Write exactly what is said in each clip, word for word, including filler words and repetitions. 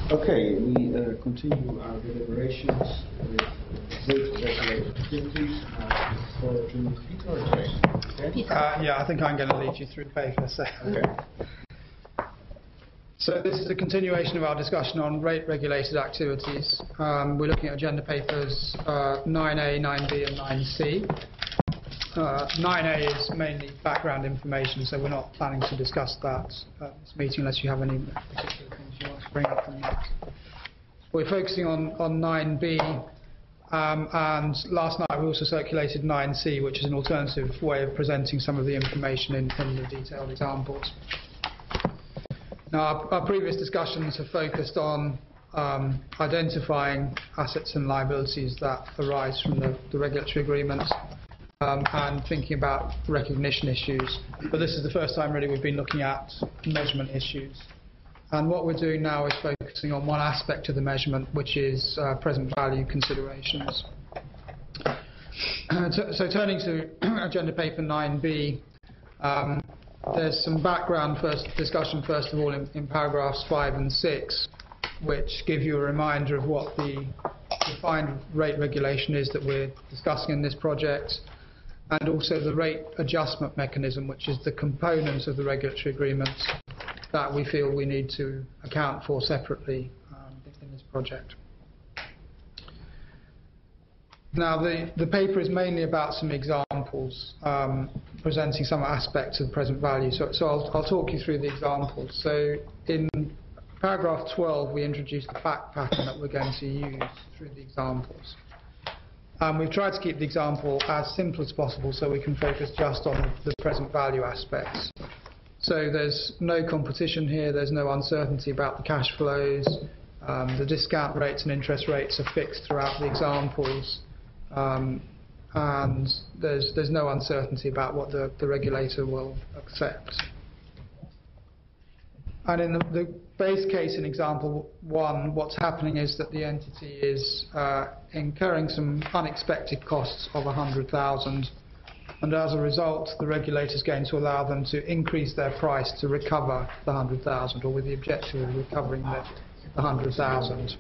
Okay, we uh, continue our deliberations with rate-regulated activities. Uh, for to Peter or Jane? Okay. Uh, yeah, I think I'm going to lead you through the paper. So. Okay. So this is a continuation of our discussion on rate-regulated activities. Um, we're looking at agenda papers uh, nine A, nine B and nine C. Uh, nine A is mainly background information, so we're not planning to discuss that at this meeting unless you have any particular things you want to bring up from that. We're focusing on, on nine B, um, and last night we also circulated nine C, which is an alternative way of presenting some of the information in, in the detailed examples. Now, our, our previous discussions have focused on um, identifying assets and liabilities that arise from the, the regulatory agreements um, and thinking about recognition issues. But this is the first time really we've been looking at measurement issues. And what we're doing now is focusing on one aspect of the measurement, which is uh, present value considerations. so, so turning to agenda paper nine B, um, there's some background first discussion, first of all, in, in paragraphs five and six, which give you a reminder of what the defined rate regulation is that we're discussing in this project, and also the rate adjustment mechanism, which is the component of the regulatory agreements that we feel we need to account for separately um, in this project. Now, the, the paper is mainly about some examples, um, presenting some aspects of present value. So, so I'll, I'll talk you through the examples. So in paragraph twelve, we introduced the fact pattern that we're going to use through the examples. Um, we've tried to keep the example as simple as possible so we can focus just on the present value aspects. So there's no competition here, there's no uncertainty about the cash flows, um, the discount rates and interest rates are fixed throughout the examples. Um, and there's, there's no uncertainty about what the, the regulator will accept. And in the, the base case in example one, what's happening is that the entity is uh, incurring some unexpected costs of one hundred thousand, and as a result the regulator is going to allow them to increase their price to recover the one hundred thousand, or with the objective of recovering the, the one hundred thousand.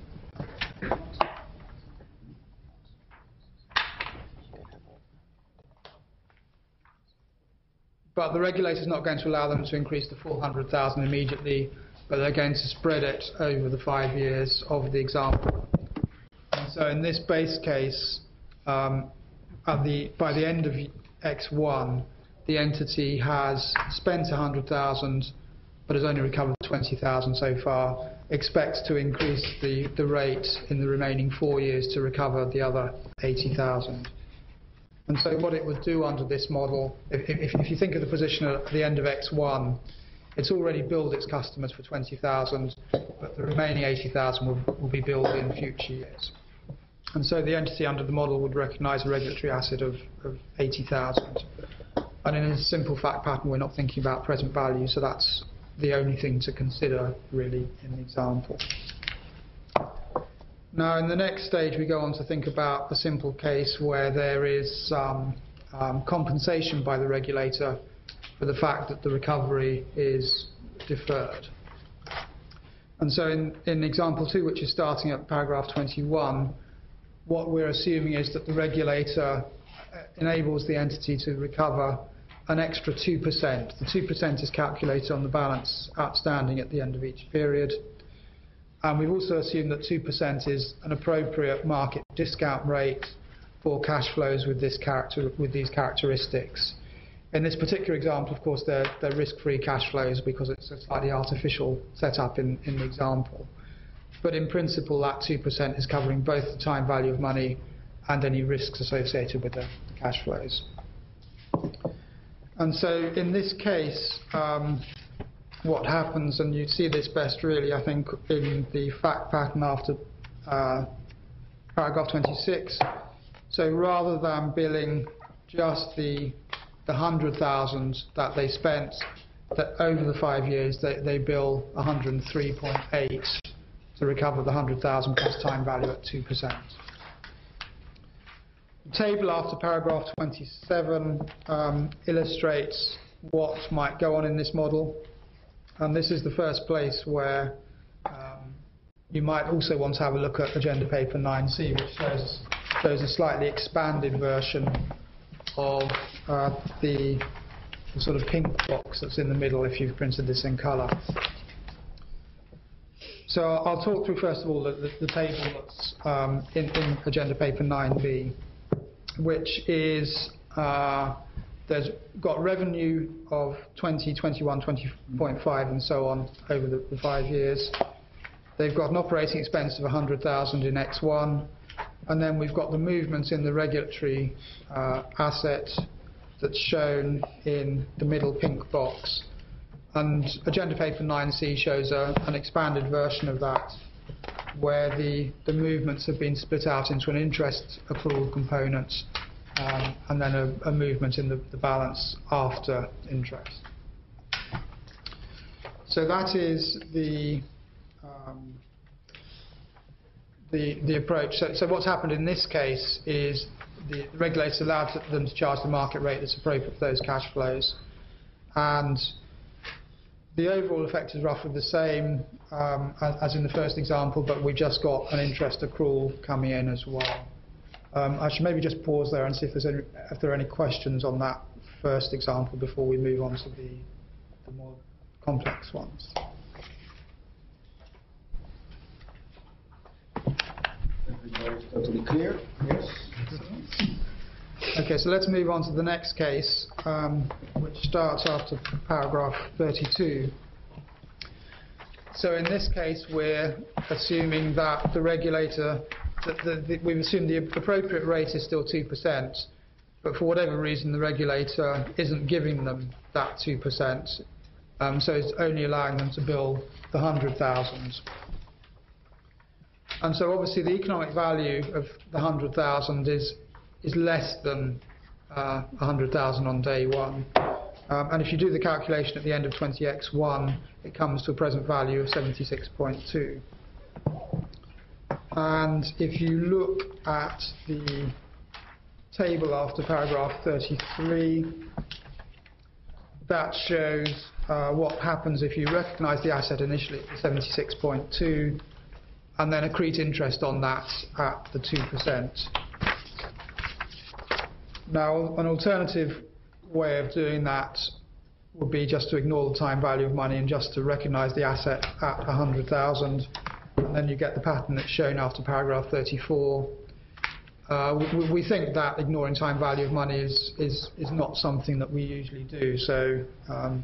But the regulator is not going to allow them to increase the full one hundred thousand immediately, but they're going to spread it over the five years of the example. And so in this base case, um, at the, by the end of X one, the entity has spent one hundred thousand, but has only recovered twenty thousand so far, expects to increase the, the rate in the remaining four years to recover the other eighty thousand. And so what it would do under this model, if, if, if you think of the position at the end of X one, it's already billed its customers for twenty thousand, but the remaining eighty thousand will, will be billed in future years. And so the entity under the model would recognise a regulatory asset of, of eighty thousand. And in a simple fact pattern, we're not thinking about present value, so that's the only thing to consider really in the example. Now, in the next stage, we go on to think about a simple case where there is um, um, compensation by the regulator for the fact that the recovery is deferred. And so in, in example two, which is starting at paragraph twenty-one, what we're assuming is that the regulator enables the entity to recover an extra two percent. The two percent is calculated on the balance outstanding at the end of each period. And we've also assumed that two percent is an appropriate market discount rate for cash flows with, this character, with these characteristics. In this particular example, of course, they're, they're risk-free cash flows because it's a slightly artificial setup in, in the example. But in principle, that two percent is covering both the time value of money and any risks associated with the, the cash flows. And so in this case, um, what happens, and you see this best really, I think, in the fact pattern after uh, paragraph twenty-six. So rather than billing just the the one hundred thousand that they spent, that over the five years they, they bill one hundred three point eight to recover the one hundred thousand plus time value at two percent. The table after paragraph twenty-seven um, illustrates what might go on in this model. And this is the first place where um, you might also want to have a look at agenda paper nine C, which shows, shows a slightly expanded version of uh, the, the sort of pink box that's in the middle if you've printed this in colour. So I'll talk through first of all the, the, the table that's um, in, in agenda paper nine B, which is uh, there's got revenue of twenty, twenty-one, twenty point five and so on over the, the five years. They've got an operating expense of one hundred thousand in X one, and then we've got the movements in the regulatory uh, asset that's shown in the middle pink box. And agenda paper nine C shows a, an expanded version of that, where the, the movements have been split out into an interest accrual component um, and then a, a movement in the, the balance after interest. So that is the um, the, the approach. So, so what's happened in this case is the, the regulator allowed them to charge the market rate that's appropriate for those cash flows, and the overall effect is roughly the same um, as, as in the first example, but we've just got an interest accrual coming in as well. Um, I should maybe just pause there and see if, there's any, if there are any questions on that first example before we move on to the, the more complex ones. Everybody's totally clear? Yes? Okay, so let's move on to the next case, um, which starts after paragraph thirty-two. So in this case, we're assuming that the regulator, that the, the, we've assumed the appropriate rate is still two percent, but for whatever reason, the regulator isn't giving them that two percent, um, so it's only allowing them to bill the one hundred thousand. And so obviously the economic value of the one hundred thousand is is less than uh, one hundred thousand on day one. Um, and if you do the calculation at the end of twenty X one, it comes to a present value of seventy-six point two. And if you look at the table after paragraph thirty-three, that shows uh, what happens if you recognise the asset initially at seventy-six point two and then accrete interest on that at the two percent. Now, an alternative way of doing that would be just to ignore the time value of money and just to recognise the asset at one hundred thousand, and then you get the pattern that's shown after paragraph thirty-four. Uh, we, we think that ignoring time value of money is, is, is not something that we usually do, so um,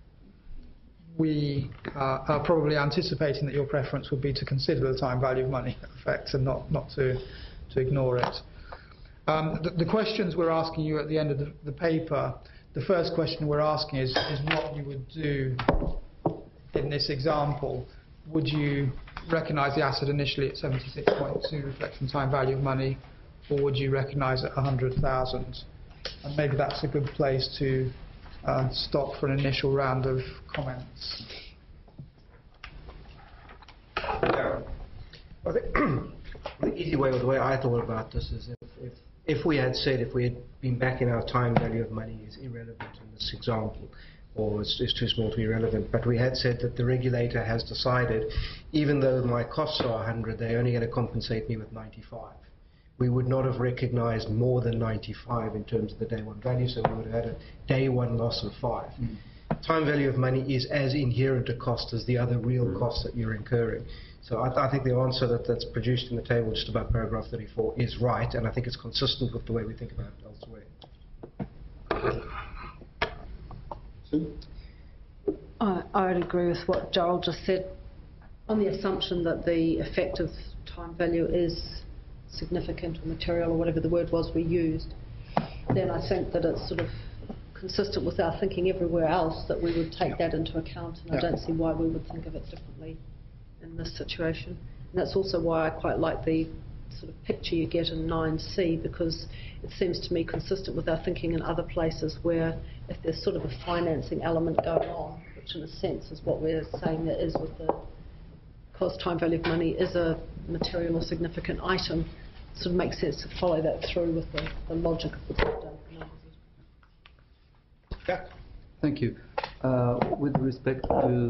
we uh, are probably anticipating that your preference would be to consider the time value of money effect and not, not to, to ignore it. Um, the, the questions we're asking you at the end of the, the paper, the first question we're asking is, is what you would do in this example. Would you recognise the asset initially at seventy-six point two, reflecting time value of money, or would you recognise it at one hundred thousand? And maybe that's a good place to uh, stop for an initial round of comments. Yeah. I think the easy way, or the way I thought about this, is if, if If we had said, if we had been back in our time value of money is irrelevant in this example, or it's, it's too small to be relevant, but we had said that the regulator has decided, even though my costs are one hundred, they're only going to compensate me with ninety-five. We would not have recognised more than ninety-five in terms of the day one value, so we would have had a day one loss of five. Mm. Time value of money is as inherent a cost as the other real mm. costs that you're incurring. So I, th I think the answer that, that's produced in the table just about paragraph thirty-four is right, and I think it's consistent with the way we think about it elsewhere. I, I would agree with what Joel just said, on the assumption that the effective time value is significant or material, or whatever the word was we used. Then I think that it's sort of consistent with our thinking everywhere else that we would take that into account, and yeah. I don't see why we would think of it differently in this situation. And that's also why I quite like the sort of picture you get in nine C, because it seems to me consistent with our thinking in other places where if there's sort of a financing element going on, which in a sense is what we're saying there is with the cost time value of money is a material or significant item, it sort of makes sense to follow that through with the, the logic of the top-down numbers. Yeah. Thank you. Uh, with respect to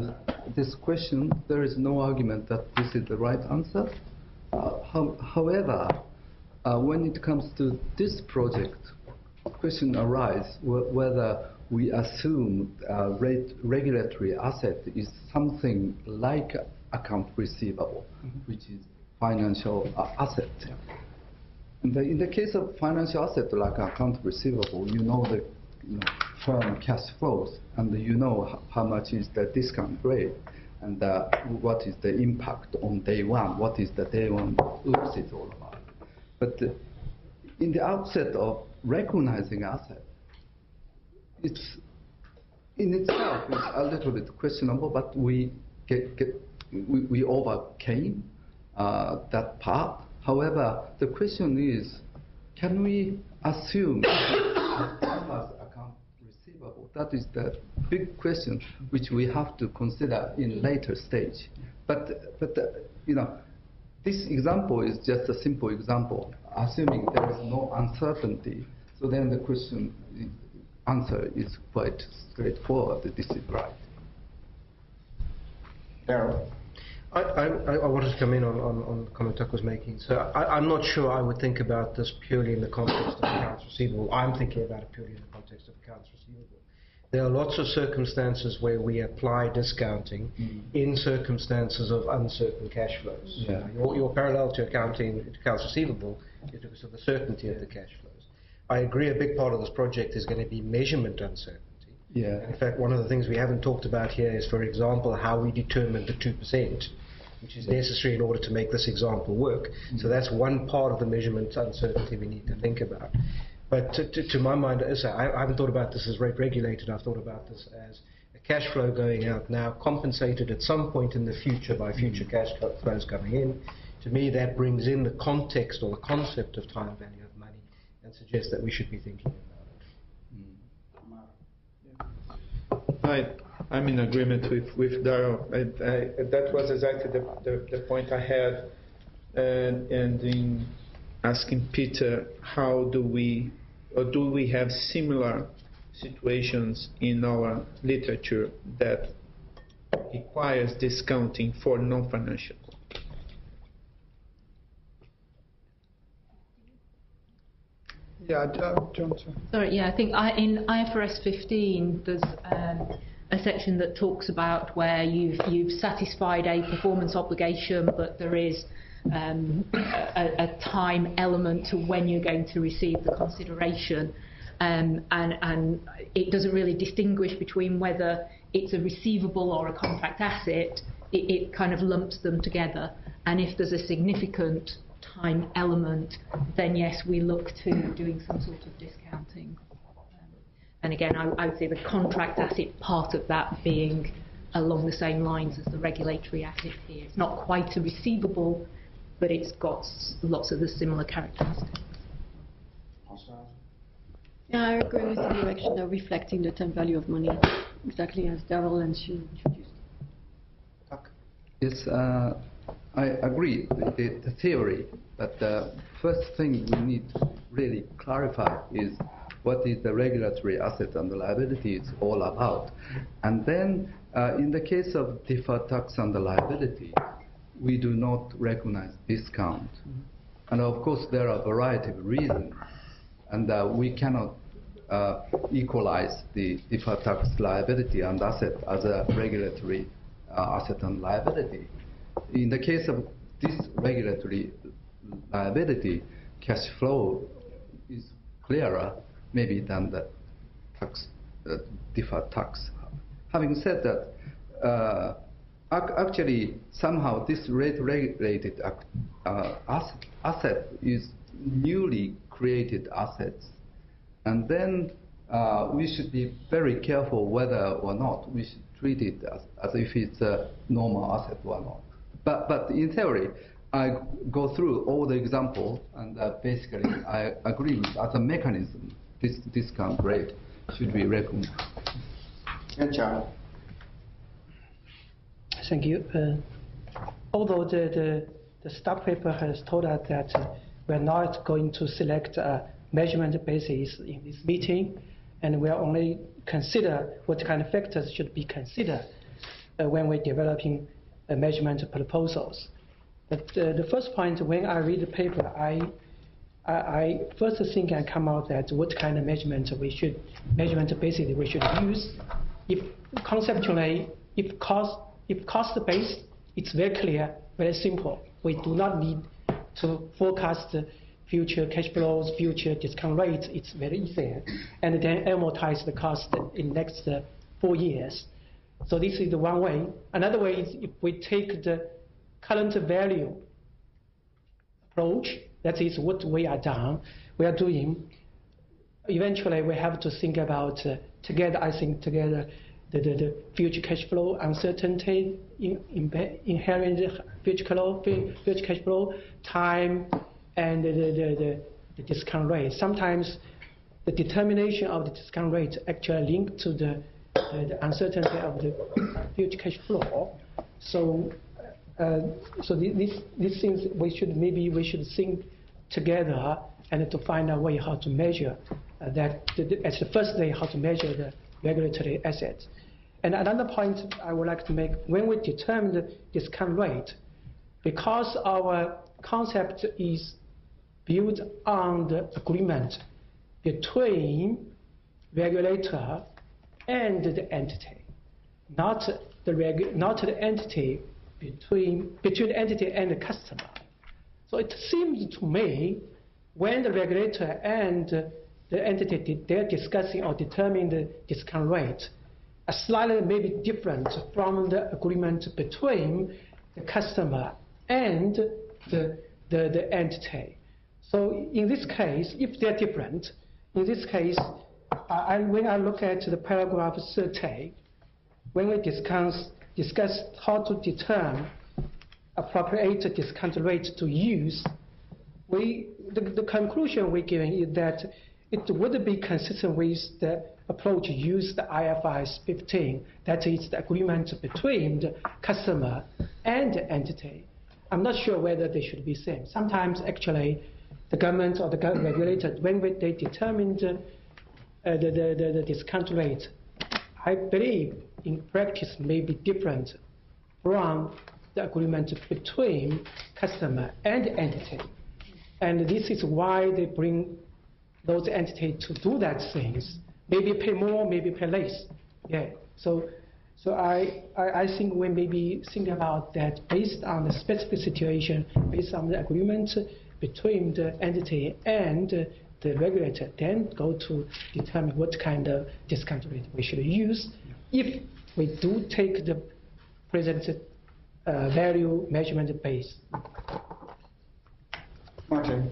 this question, there is no argument that this is the right answer. Uh, how, however, uh, when it comes to this project, question arises wh whether we assume uh, rate regulatory asset is something like account receivable, mm-hmm. which is financial uh, asset. Yeah. In, the, in the case of financial asset like account receivable, you know the you know, firm cash flows, and you know how much is the discount rate, and uh, what is the impact on day one, what is the day one oops it's all about. But uh, in the outset of recognizing asset, it's in itself is a little bit questionable, but we get, get we, we overcame uh, that part. However, the question is, can we assume as account receivable? That is the big question which we have to consider in later stage. But but uh, you know, this example is just a simple example, assuming there is no uncertainty. So then the question answer is quite straightforward. This is right. Darryl? I, I, I wanted to come in on, on, on the comment Tuck was making. So I, I'm not sure I would think about this purely in the context of accounts receivable. I'm thinking about it purely in the context of accounts receivable. There are lots of circumstances where we apply discounting mm. in circumstances of uncertain cash flows. Yeah. Uh, your, your parallel to accounting to accounts receivable is because of the certainty of the cash flows. I agree a big part of this project is going to be measurement uncertainty. Yeah. And in fact, one of the things we haven't talked about here is, for example, how we determine the two percent, which is necessary in order to make this example work. Mm. So that's one part of the measurement uncertainty we need to think about. But to, to, to my mind, I, I haven't thought about this as rate regulated. I've thought about this as a cash flow going out now, compensated at some point in the future by future mm. cash flows coming in. To me, that brings in the context or the concept of time value of money and suggests that we should be thinking about it. Mm. I, I'm in agreement with, with Darryl. I, I, that was exactly the, the, the point I had. And, and in asking Peter, how do we, or do we have similar situations in our literature that requires discounting for non-financial? Yeah, uh, John. Sorry, yeah, I think I, in I F R S fifteen there's um, a section that talks about where you've you've satisfied a performance obligation, but there is um, a, a time element to when you're going to receive the consideration, um, and and it doesn't really distinguish between whether it's a receivable or a contract asset. It, it kind of lumps them together, and if there's a significant time element, then yes, we look to doing some sort of discounting. Um, and again, I, I would say the contract asset part of that being along the same lines as the regulatory asset here. It's not quite a receivable, but it's got lots of the similar characteristics. Yeah, I agree with the direction of reflecting the time value of money, exactly as Darryl and Sue introduced. Yes, uh, I agree with the, the theory, but the first thing we need to really clarify is what is the regulatory asset and the liability is all about. And then uh, in the case of deferred tax and the liability, we do not recognize discount. Mm-hmm. And of course there are a variety of reasons, and uh, we cannot uh, equalize the deferred tax liability and asset as a regulatory uh, asset and liability. In the case of this regulatory liability, cash flow is clearer maybe than the tax, uh, deferred tax. Having said that, uh, ac actually somehow this rate regulated uh, asset, asset is newly created assets, and then uh, we should be very careful whether or not we should treat it as, as if it's a normal asset or not. But, but in theory, I go through all the examples, and uh, basically I agree with as a mechanism, this discount rate should be recognized. And John. Thank you. Uh, although the, the, the staff paper has told us that uh, we're not going to select a measurement basis in this meeting, and we'll only consider what kind of factors should be considered. uh, when we're developing uh, measurement proposals. But uh, the first point, when I read the paper, I, I, I first think and come out that what kind of measurement we should, measurement basically we should use. If conceptually, if cost, if cost based, it's very clear, very simple. We do not need to forecast future cash flows, future discount rates. It's very easy, and then amortize the cost in next uh, four years. So this is the one way. Another way is if we take the current value approach, that is what we are done, we are doing. Eventually, we have to think about uh, together. I think together, the, the, the future cash flow uncertainty, in, in, inherent future cash flow, future cash flow, time, and the, the, the, the discount rate. Sometimes the determination of the discount rate actually linked to the, the, the uncertainty of the future cash flow. So. Uh, so these these things we should maybe we should think together and to find a way how to measure uh, that the, as the first day how to measure the regulatory assets. And another point I would like to make, when we determine the discount rate, because our concept is built on the agreement between regulator and the entity, not the regu not the entity. Between, between the entity and the customer. So it seems to me when the regulator and uh, the entity, they're discussing or determining the discount rate, are slightly maybe different from the agreement between the customer and the, the, the entity. So in this case, if they're different, in this case, I, when I look at the paragraph thirty, when we discuss discuss how to determine appropriate discount rate to use, we, the, the conclusion we're giving is that it would be consistent with the approach used the I F R S fifteen, that is the agreement between the customer and the entity. I'm not sure whether they should be same. Sometimes actually the government or the regulator, when they determine the, uh, the, the, the, the discount rate, I believe in practice may be different from the agreement between customer and entity. And this is why they bring those entities to do that things. Maybe pay more, maybe pay less. Yeah. So so I, I, I think we maybe think about that based on the specific situation, based on the agreement between the entity and the regulator, then go to determine what kind of discount rate we should use if we do take the present uh, value measurement base. Martin.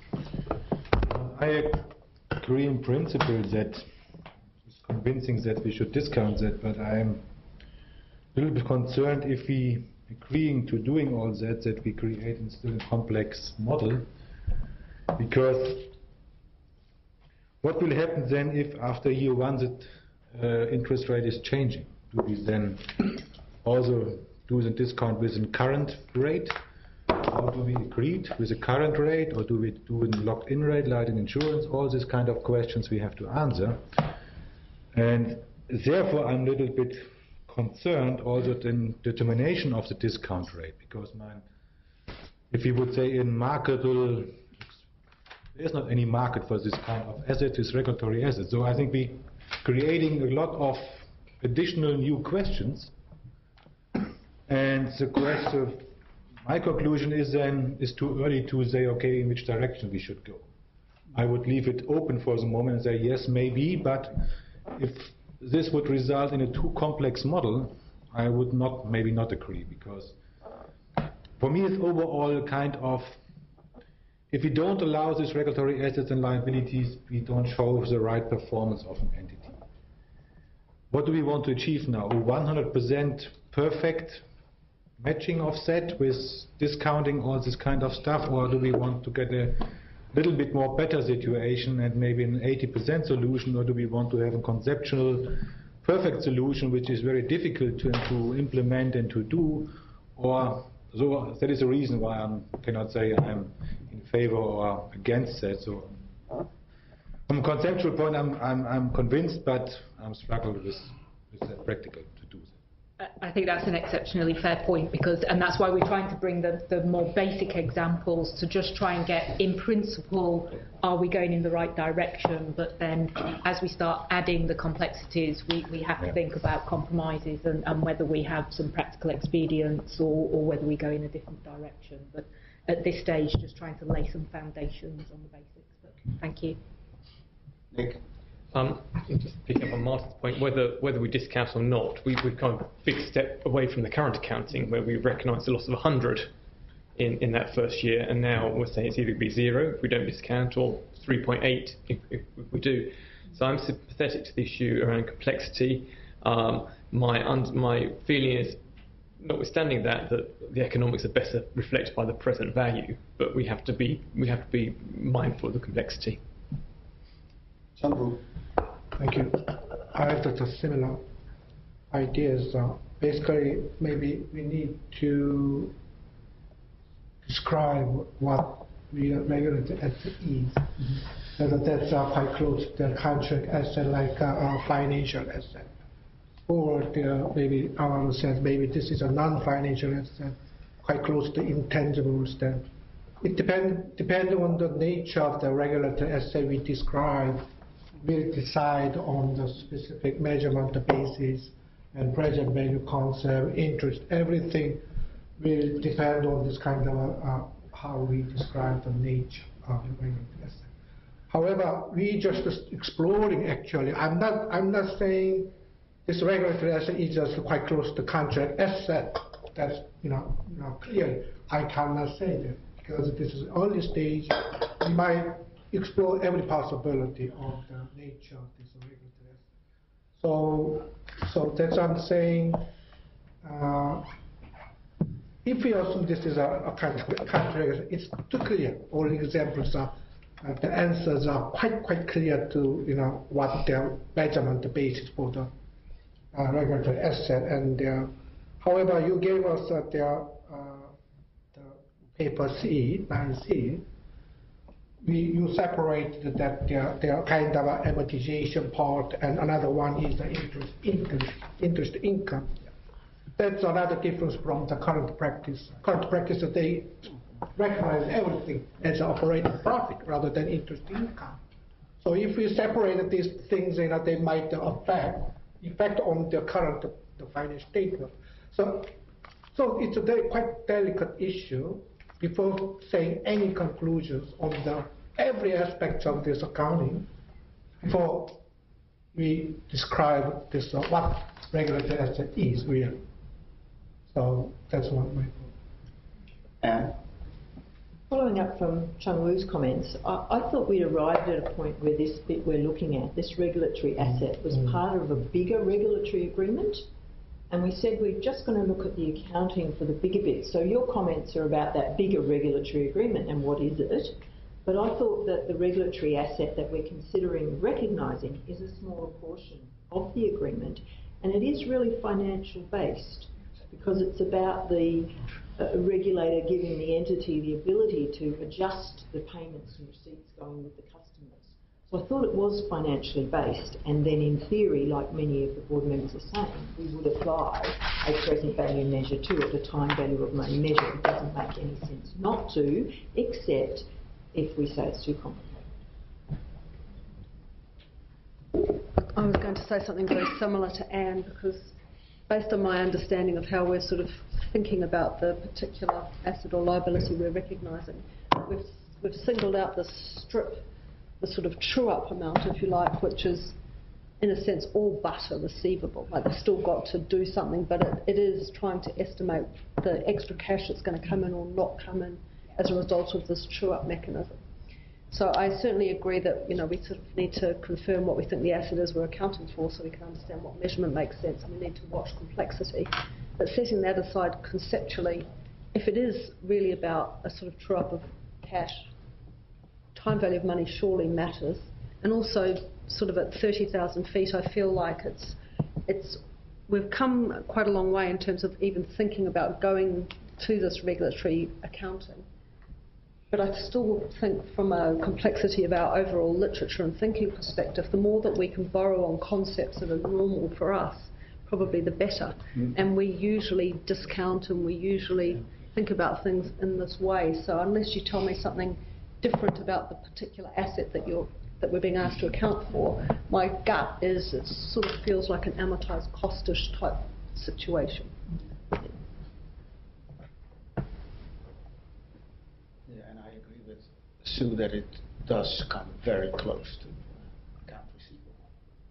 I agree in principle that it's convincing that we should discount that, but I'm a little bit concerned if we agreeing to doing all that, that we create still a complex model, because what will happen then if after year one the uh, interest rate is changing? Do we then also do the discount with the current rate? Or do we agree with the current rate, or do we do a locked-in rate like in insurance? All these kind of questions we have to answer. And therefore I'm a little bit concerned also in determination of the discount rate, because mine, if we would say in marketable, there's not any market for this kind of asset, this regulatory asset. So I think we creating a lot of additional new questions. And the question, my conclusion is then, it's too early to say, okay, in which direction we should go. I would leave it open for the moment and say, yes, maybe, but if this would result in a too complex model, I would not, maybe not agree, because for me it's overall kind of, if we don't allow these regulatory assets and liabilities, we don't show the right performance of an entity. What do we want to achieve now? A one hundred percent perfect matching offset with discounting all this kind of stuff, or do we want to get a little bit more better situation and maybe an eighty percent solution, or do we want to have a conceptual perfect solution which is very difficult to, to implement and to do? Or so that is the reason why I cannot say I'm in favor or against that. So from a conceptual point, I'm I'm, I'm convinced, but I'm struggling with with that practical to do I think that's an exceptionally fair point, because, and that's why we're trying to bring the, the more basic examples to just try and get, in principle, are we going in the right direction? But then, as we start adding the complexities, we, we have to think about compromises and, and whether we have some practical expedience or, or whether we go in a different direction. But at this stage, just trying to lay some foundations on the basics. But thank you. Nick? Um, just picking up on Martin's point, whether whether we discount or not, we, we've kind of a big step away from the current accounting, where we recognised a loss of one hundred in, in that first year, and now we're saying it's either be zero if we don't discount, or three point eight if, if we do. So I'm sympathetic to the issue around complexity. Um, my un- my feeling is, notwithstanding that, that the economics are better reflected by the present value, but we have to be we have to be mindful of the complexity. Chandru? Thank you. I have just a similar ideas. Uh, basically, maybe we need to describe what we regulate as is. Mm-hmm. That, that's uh, quite close to the contract asset, like uh, a financial asset. Or the, maybe our says maybe this is a non-financial asset, quite close to intangibles. Then it depends depending on the nature of the regulatory asset we describe. Will decide on the specific measurement basis and present value concept, interest, everything will depend on this kind of uh, how we describe the nature of the regulatory asset. However, we just exploring actually. I'm not. I'm not saying this regulatory asset is just quite close to contract asset. That's you know, you know clear. I cannot say that because this is early stage. We might explore every possibility of the nature of this regulatory asset. So, so that's what I'm saying. Uh, if we assume this is a, a kind of contract, it's too clear. All examples are, uh, the answers are quite quite clear to you know what their measurement basis for the uh, regulatory asset. And uh, however, you gave us uh, their uh, the paper C nine C. We, you separate that there, there are kind of an amortization part, and another one is the interest income. Interest income. That's another difference from the current practice. Current practice, they recognize everything as operating profit rather than interest income. So if we separate these things, you know, they might affect effect on the current the financial statement. So, so it's a very quite delicate issue. Before saying any conclusions on the every aspect of this accounting, before we describe this uh, what regulatory asset is really. So that's one my point. And following up from Chung Wu's comments, I, I thought we'd arrived at a point where this bit we're looking at, this regulatory asset, was mm. part of a bigger regulatory agreement. And we said we're just going to look at the accounting for the bigger bit. So your comments are about that bigger regulatory agreement and what is it. But I thought that the regulatory asset that we're considering recognising is a smaller portion of the agreement. And it is really financial based because it's about the uh, regulator giving the entity the ability to adjust the payments and receipts going with the customers. So I thought it was financially based, and then in theory, like many of the board members are saying, we would apply a present value measure to it, a time value of money measure. It doesn't make any sense not to, except if we say it's too complicated. I was going to say something very similar to Anne, because based on my understanding of how we're sort of thinking about the particular asset or liability we're recognising, we've, we've singled out the strip, the sort of true-up amount, if you like, which is, in a sense, all but a receivable. Like, they've still got to do something, but it, it is trying to estimate the extra cash that's going to come in or not come in as a result of this true-up mechanism. So I certainly agree that, you know, we sort of need to confirm what we think the asset is we're accounting for so we can understand what measurement makes sense, and we need to watch complexity. But setting that aside conceptually, if it is really about a sort of true-up of cash, time value of money surely matters. And also, sort of at thirty thousand feet, I feel like it's, it's, we've come quite a long way in terms of even thinking about going to this regulatory accounting. But I still think from a complexity of our overall literature and thinking perspective, the more that we can borrow on concepts that are normal for us, probably the better. Mm. And we usually discount and we usually think about things in this way. So unless you tell me something different about the particular asset that you're that we're being asked to account for, my gut is it sort of feels like an amortised costish type situation. Yeah, and I agree with Sue that it does come very close to account receivable.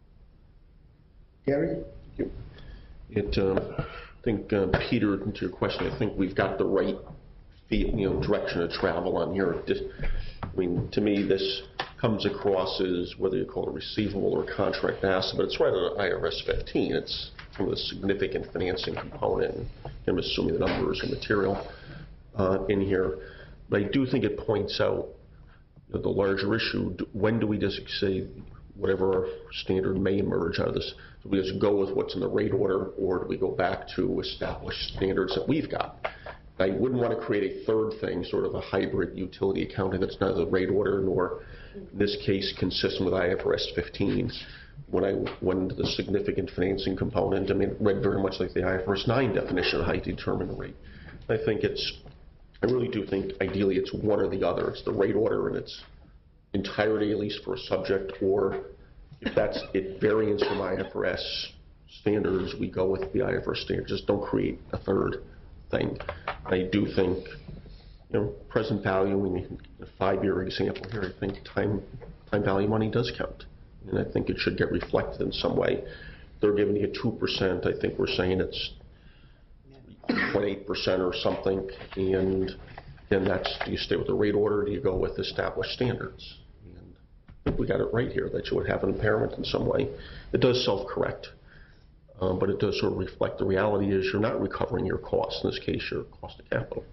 Gary? It, um, I think, uh, Peter, to your question, I think we've got the right fee- you know, direction of travel on here. Just, I mean, to me, this comes across as whether you call it receivable or contract asset, but it's right on I R S fifteen. It's from the significant financing component. I'm assuming the numbers are material uh, in here. But I do think it points out you know, the larger issue. When do we just say whatever our standard may emerge out of this? Do we just go with what's in the rate order, or do we go back to established standards that we've got? I wouldn't want to create a third thing, sort of a hybrid utility accounting that's neither the rate order nor, in this case, consistent with I F R S fifteen. When I went into the significant financing component, I mean, it read very much like the I F R S nine definition of how you determine the rate. I think it's, I really do think ideally it's one or the other. It's the rate order in its entirety, at least for a subject, or if that's it variance from I F R S standards, we go with the I F R S standards. Just don't create a third thing. I do think, you know, present value in a five-year example here, I think time time value money does count, and I think it should get reflected in some way. They're giving you two percent. I think we're saying it's three point eight percent or something, and then that's, do you stay with the rate order, or do you go with established standards? And I think we got it right here that you would have an impairment in some way. It does self-correct. Um, but it does sort of reflect the reality is you're not recovering your costs, in this case your cost of capital.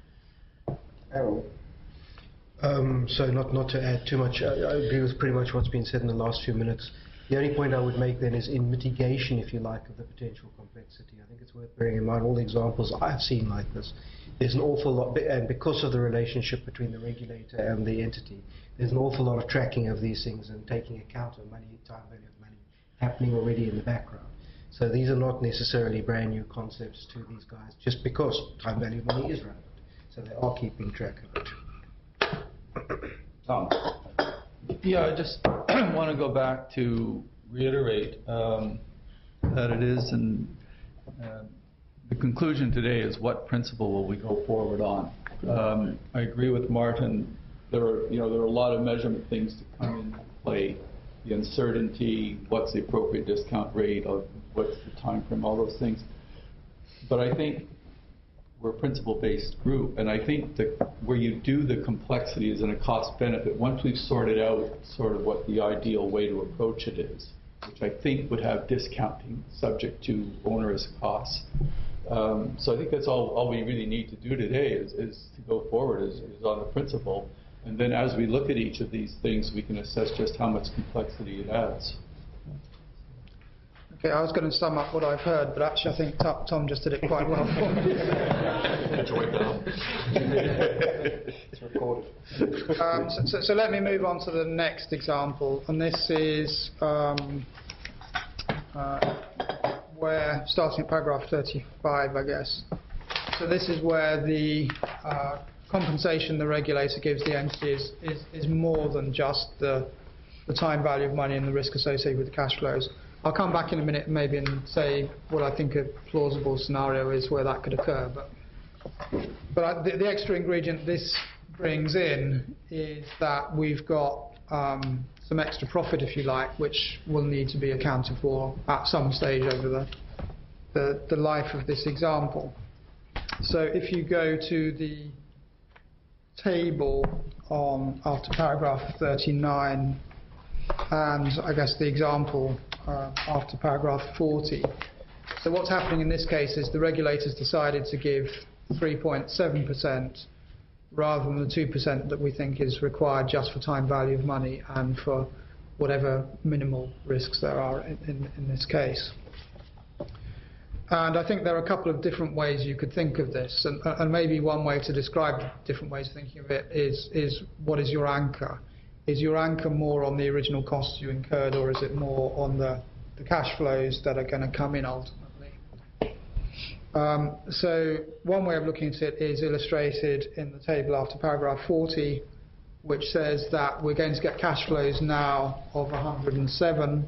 Harold? Um, so not, not to add too much, I, I agree with pretty much what's been said in the last few minutes. The only point I would make then is in mitigation, if you like, of the potential complexity. I think it's worth bearing in mind all the examples I've seen like this. There's an awful lot, and because of the relationship between the regulator and the entity, there's an awful lot of tracking of these things and taking account of money, time value of money, happening already in the background. So these are not necessarily brand new concepts to these guys, just because time value of money is relevant. So they are keeping track of it. Tom? Yeah, I just want to go back to reiterate um, that it is, and uh, the conclusion today is what principle will we go forward on. Um, I agree with Martin. There are, you know, there are a lot of measurement things to come into play. The uncertainty, what's the appropriate discount rate, of what's the time frame, all those things. But I think we're a principle-based group, and I think that where you do the complexity is in a cost-benefit. Once we've sorted out sort of what the ideal way to approach it is, which I think would have discounting subject to onerous costs. Um, so I think that's all, all we really need to do today is, is to go forward is, is on the principle. And then as we look at each of these things, we can assess just how much complexity it adds. Okay, I was going to sum up what I've heard, but actually I think Tom, Tom just did it quite well. Enjoy that. It's recorded. Um, so, so, so let me move on to the next example, and this is um, uh, where, starting at paragraph thirty-five, I guess. So this is where the uh, compensation the regulator gives the entity is, is, is more than just the, the time value of money and the risk associated with the cash flows. I'll come back in a minute maybe and say what I think a plausible scenario is where that could occur. But, but I, the, the extra ingredient this brings in is that we've got um, some extra profit, if you like, which will need to be accounted for at some stage over the, the, the life of this example. So if you go to the table on after paragraph thirty-nine, and I guess the example uh, after paragraph forty. So what's happening in this case is the regulators decided to give three point seven percent rather than the two percent that we think is required just for time value of money and for whatever minimal risks there are in, in, in this case. And I think there are a couple of different ways you could think of this, and, and maybe one way to describe different ways of thinking of it is, is what is your anchor? Is your anchor more on the original costs you incurred, or is it more on the the cash flows that are going to come in ultimately. Um, so one way of looking at it is illustrated in the table after paragraph forty, which says that we're going to get cash flows now of one hundred and seven.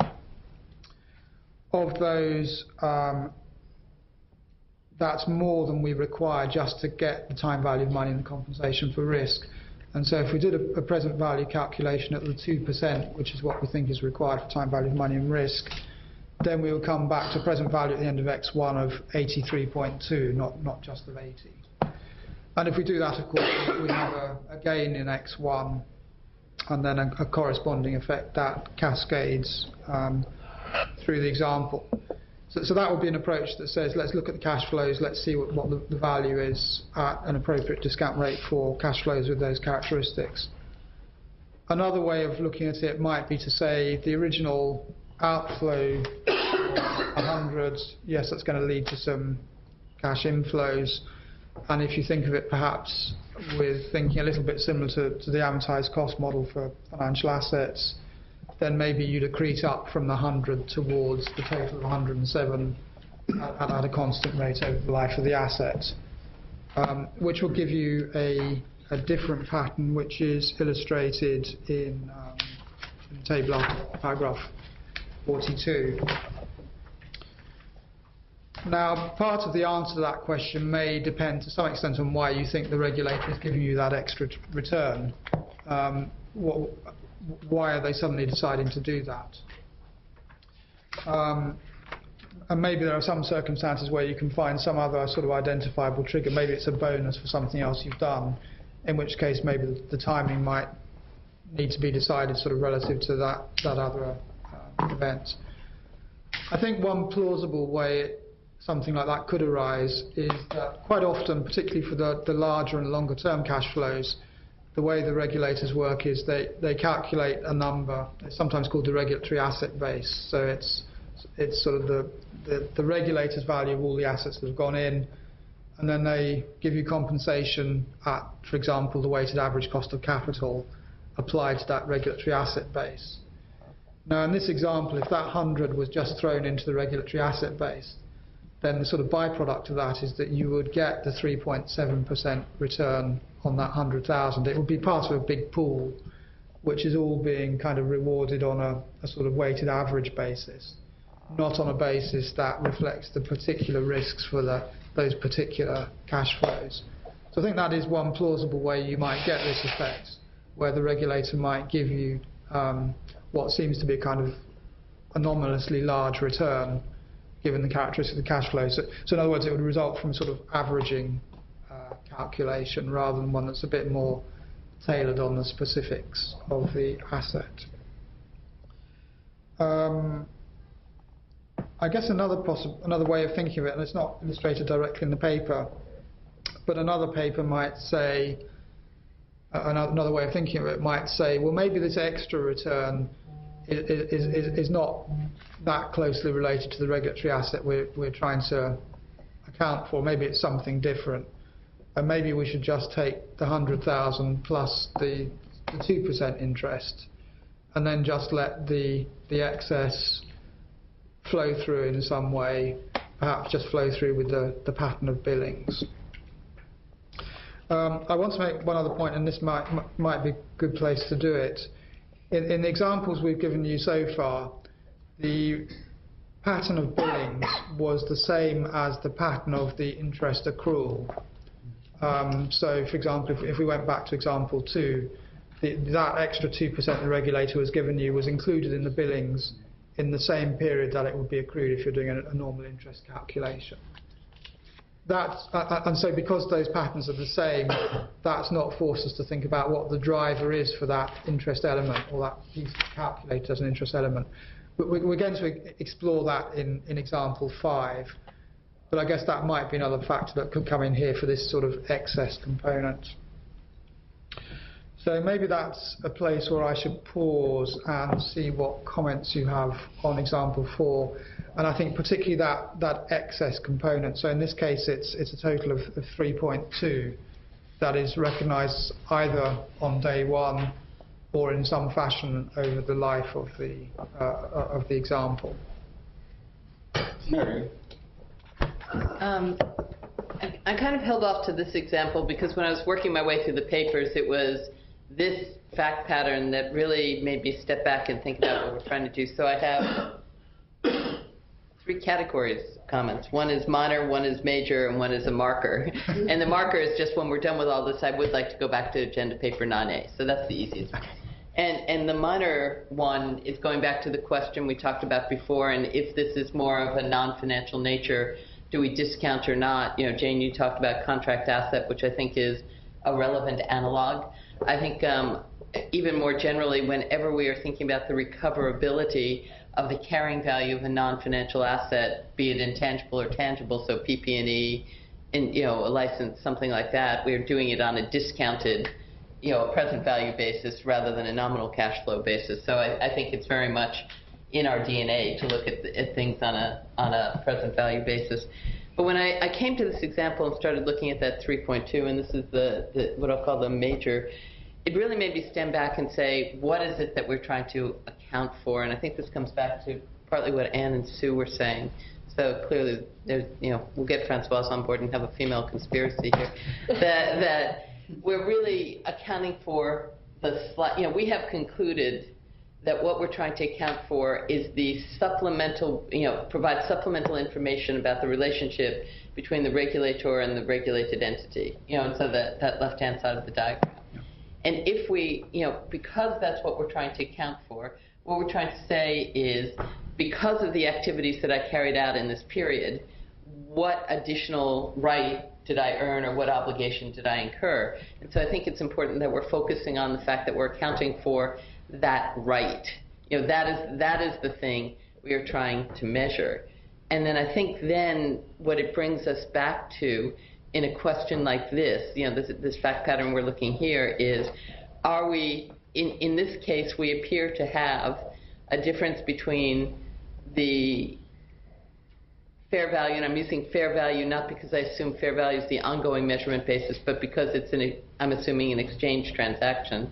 Of those, um, that's more than we require just to get the time value of money and the compensation for risk. And so if we did a, a present value calculation at the two percent, which is what we think is required for time value of money and risk, then we will come back to present value at the end of X one of eighty-three point two, not, not just of eighty. And if we do that, of course, we have a, a gain in X one and then a, a corresponding effect that cascades um, through the example. So, so that would be an approach that says, let's look at the cash flows, let's see what, what the, the value is at an appropriate discount rate for cash flows with those characteristics. Another way of looking at it might be to say the original outflow of one hundred, yes, that's going to lead to some cash inflows. And if you think of it perhaps with thinking a little bit similar to, to the amortized cost model for financial assets, then maybe you'd accrete up from the one hundred towards the total of one hundred and seven at, at a constant rate over the life of the asset, um, which will give you a, a different pattern, which is illustrated in, um, in the table after paragraph forty-two. Now, part of the answer to that question may depend to some extent on why you think the regulator is giving you that extra t return. Um, what, why are they suddenly deciding to do that? Um, and maybe there are some circumstances where you can find some other sort of identifiable trigger. Maybe it's a bonus for something else you've done, in which case maybe the, the timing might need to be decided sort of relative to that, that other uh, event. I think one plausible way something like that could arise is that quite often, particularly for the, the larger and longer term cash flows, the way the regulators work is they, they calculate a number, it's sometimes called the regulatory asset base. So it's, it's sort of the, the, the regulator's value of all the assets that have gone in, and then they give you compensation at, for example, the weighted average cost of capital applied to that regulatory asset base. Now in this example, if that one hundred was just thrown into the regulatory asset base, then the sort of byproduct of that is that you would get the three point seven percent return on that one hundred thousand. It would be part of a big pool, which is all being kind of rewarded on a, a sort of weighted average basis, not on a basis that reflects the particular risks for the, those particular cash flows. So I think that is one plausible way you might get this effect, where the regulator might give you um, what seems to be a kind of anomalously large return given the characteristics of the cash flow. So, so in other words, it would result from sort of averaging uh, calculation rather than one that's a bit more tailored on the specifics of the asset. Um, I guess another possible, another way of thinking of it, and it's not illustrated directly in the paper, but another paper might say, uh, another way of thinking of it might say, well, maybe this extra return is, is, is not that closely related to the regulatory asset we're, we're trying to account for. Maybe it's something different, and maybe we should just take the one hundred thousand plus the, the two percent interest, and then just let the, the excess flow through in some way, perhaps just flow through with the, the pattern of billings. Um, I want to make one other point, and this might, might be a good place to do it. In, in the examples we've given you so far, the pattern of billings was the same as the pattern of the interest accrual. Um, so, for example, if, if we went back to example two, the, that extra two percent the regulator has given you was included in the billings in the same period that it would be accrued if you're doing a, a normal interest calculation. That's, uh, and so because those patterns are the same, that's not forced us to think about what the driver is for that interest element, or that piece calculated as an interest element. We're going to explore that in, in example five, but I guess that might be another factor that could come in here for this sort of excess component. So maybe that's a place where I should pause and see what comments you have on example four, and I think particularly that, that excess component. So in this case it's, it's a total of, of three point two that is recognised either on day one or in some fashion over the life of the, uh, of the example. Mary? Um, I, I kind of held off to this example because when I was working my way through the papers, it was this fact pattern that really made me step back and think about what we're trying to do. So I have three categories of comments. One is minor, one is major, and one is a marker. And the marker is just when we're done with all this, I would like to go back to agenda paper nine A. So that's the easiest. And, and the minor one is going back to the question we talked about before, and if this is more of a non-financial nature, do we discount or not? You know, Jane, you talked about contract asset, which I think is a relevant analog. I think um, even more generally, whenever we are thinking about the recoverability of the carrying value of a non-financial asset, be it intangible or tangible, so P P and E, in, you know, a license, something like that, we're doing it on a discounted, you know, a present value basis rather than a nominal cash flow basis. So I, I think it's very much in our D N A to look at, at things on a on a present value basis. But when I, I came to this example and started looking at that three point two, and this is the, the what I'll call the major, it really made me stand back and say, what is it that we're trying to account for? And I think this comes back to partly what Anne and Sue were saying. So clearly, there's, you know, we'll get Francoise on board and have a female conspiracy here. that that we're really accounting for the, you know, we have concluded that what we're trying to account for is the supplemental, you know, provide supplemental information about the relationship between the regulator and the regulated entity, you know, and so that, that left-hand side of the diagram. And if we, you know, because that's what we're trying to account for, what we're trying to say is, because of the activities that I carried out in this period, what additional right did I earn or what obligation did I incur? And so I think it's important that we're focusing on the fact that we're accounting for that right. You know, that is, that is the thing we are trying to measure. And then I think then what it brings us back to in a question like this, you know, this, this fact pattern we're looking here is, are we, in, in this case, we appear to have a difference between the fair value, and I'm using fair value not because I assume fair value is the ongoing measurement basis, but because it's an, I'm assuming an exchange transaction.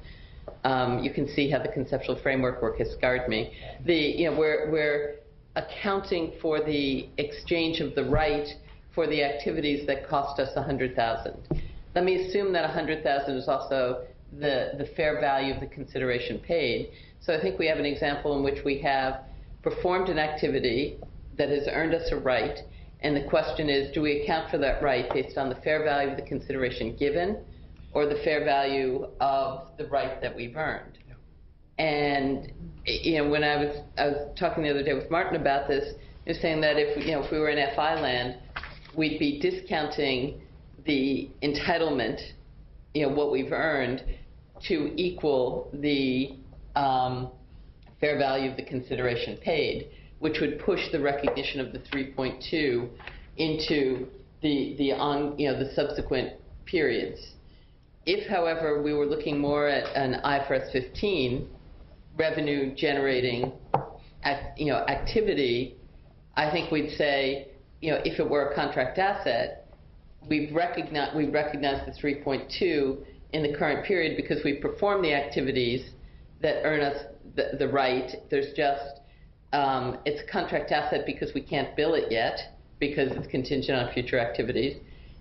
Um, you can see how the conceptual framework work has scarred me. The, you know, we're, we're accounting for the exchange of the right for the activities that cost us one hundred thousand dollars. Let me assume that one hundred thousand dollars is also the, the fair value of the consideration paid. So I think we have an example in which we have performed an activity that has earned us a right, and the question is, do we account for that right based on the fair value of the consideration given or the fair value of the right that we've earned? Yeah. And you know, when I was I was talking the other day with Martin about this, he was saying that if, you know, if we were in F I land, we'd be discounting the entitlement, you know, what we've earned, to equal the um, fair value of the consideration paid, which would push the recognition of the three point two into the the on, you know, the subsequent periods. If, however, we were looking more at an I F R S fifteen revenue generating act, you know, activity, I think we'd say, you know, if it were a contract asset, we've recognized we recognize the three point two in the current period because we perform the activities that earn us the, the right. There's just Um, it's a contract asset because we can't bill it yet because it's contingent on future activities,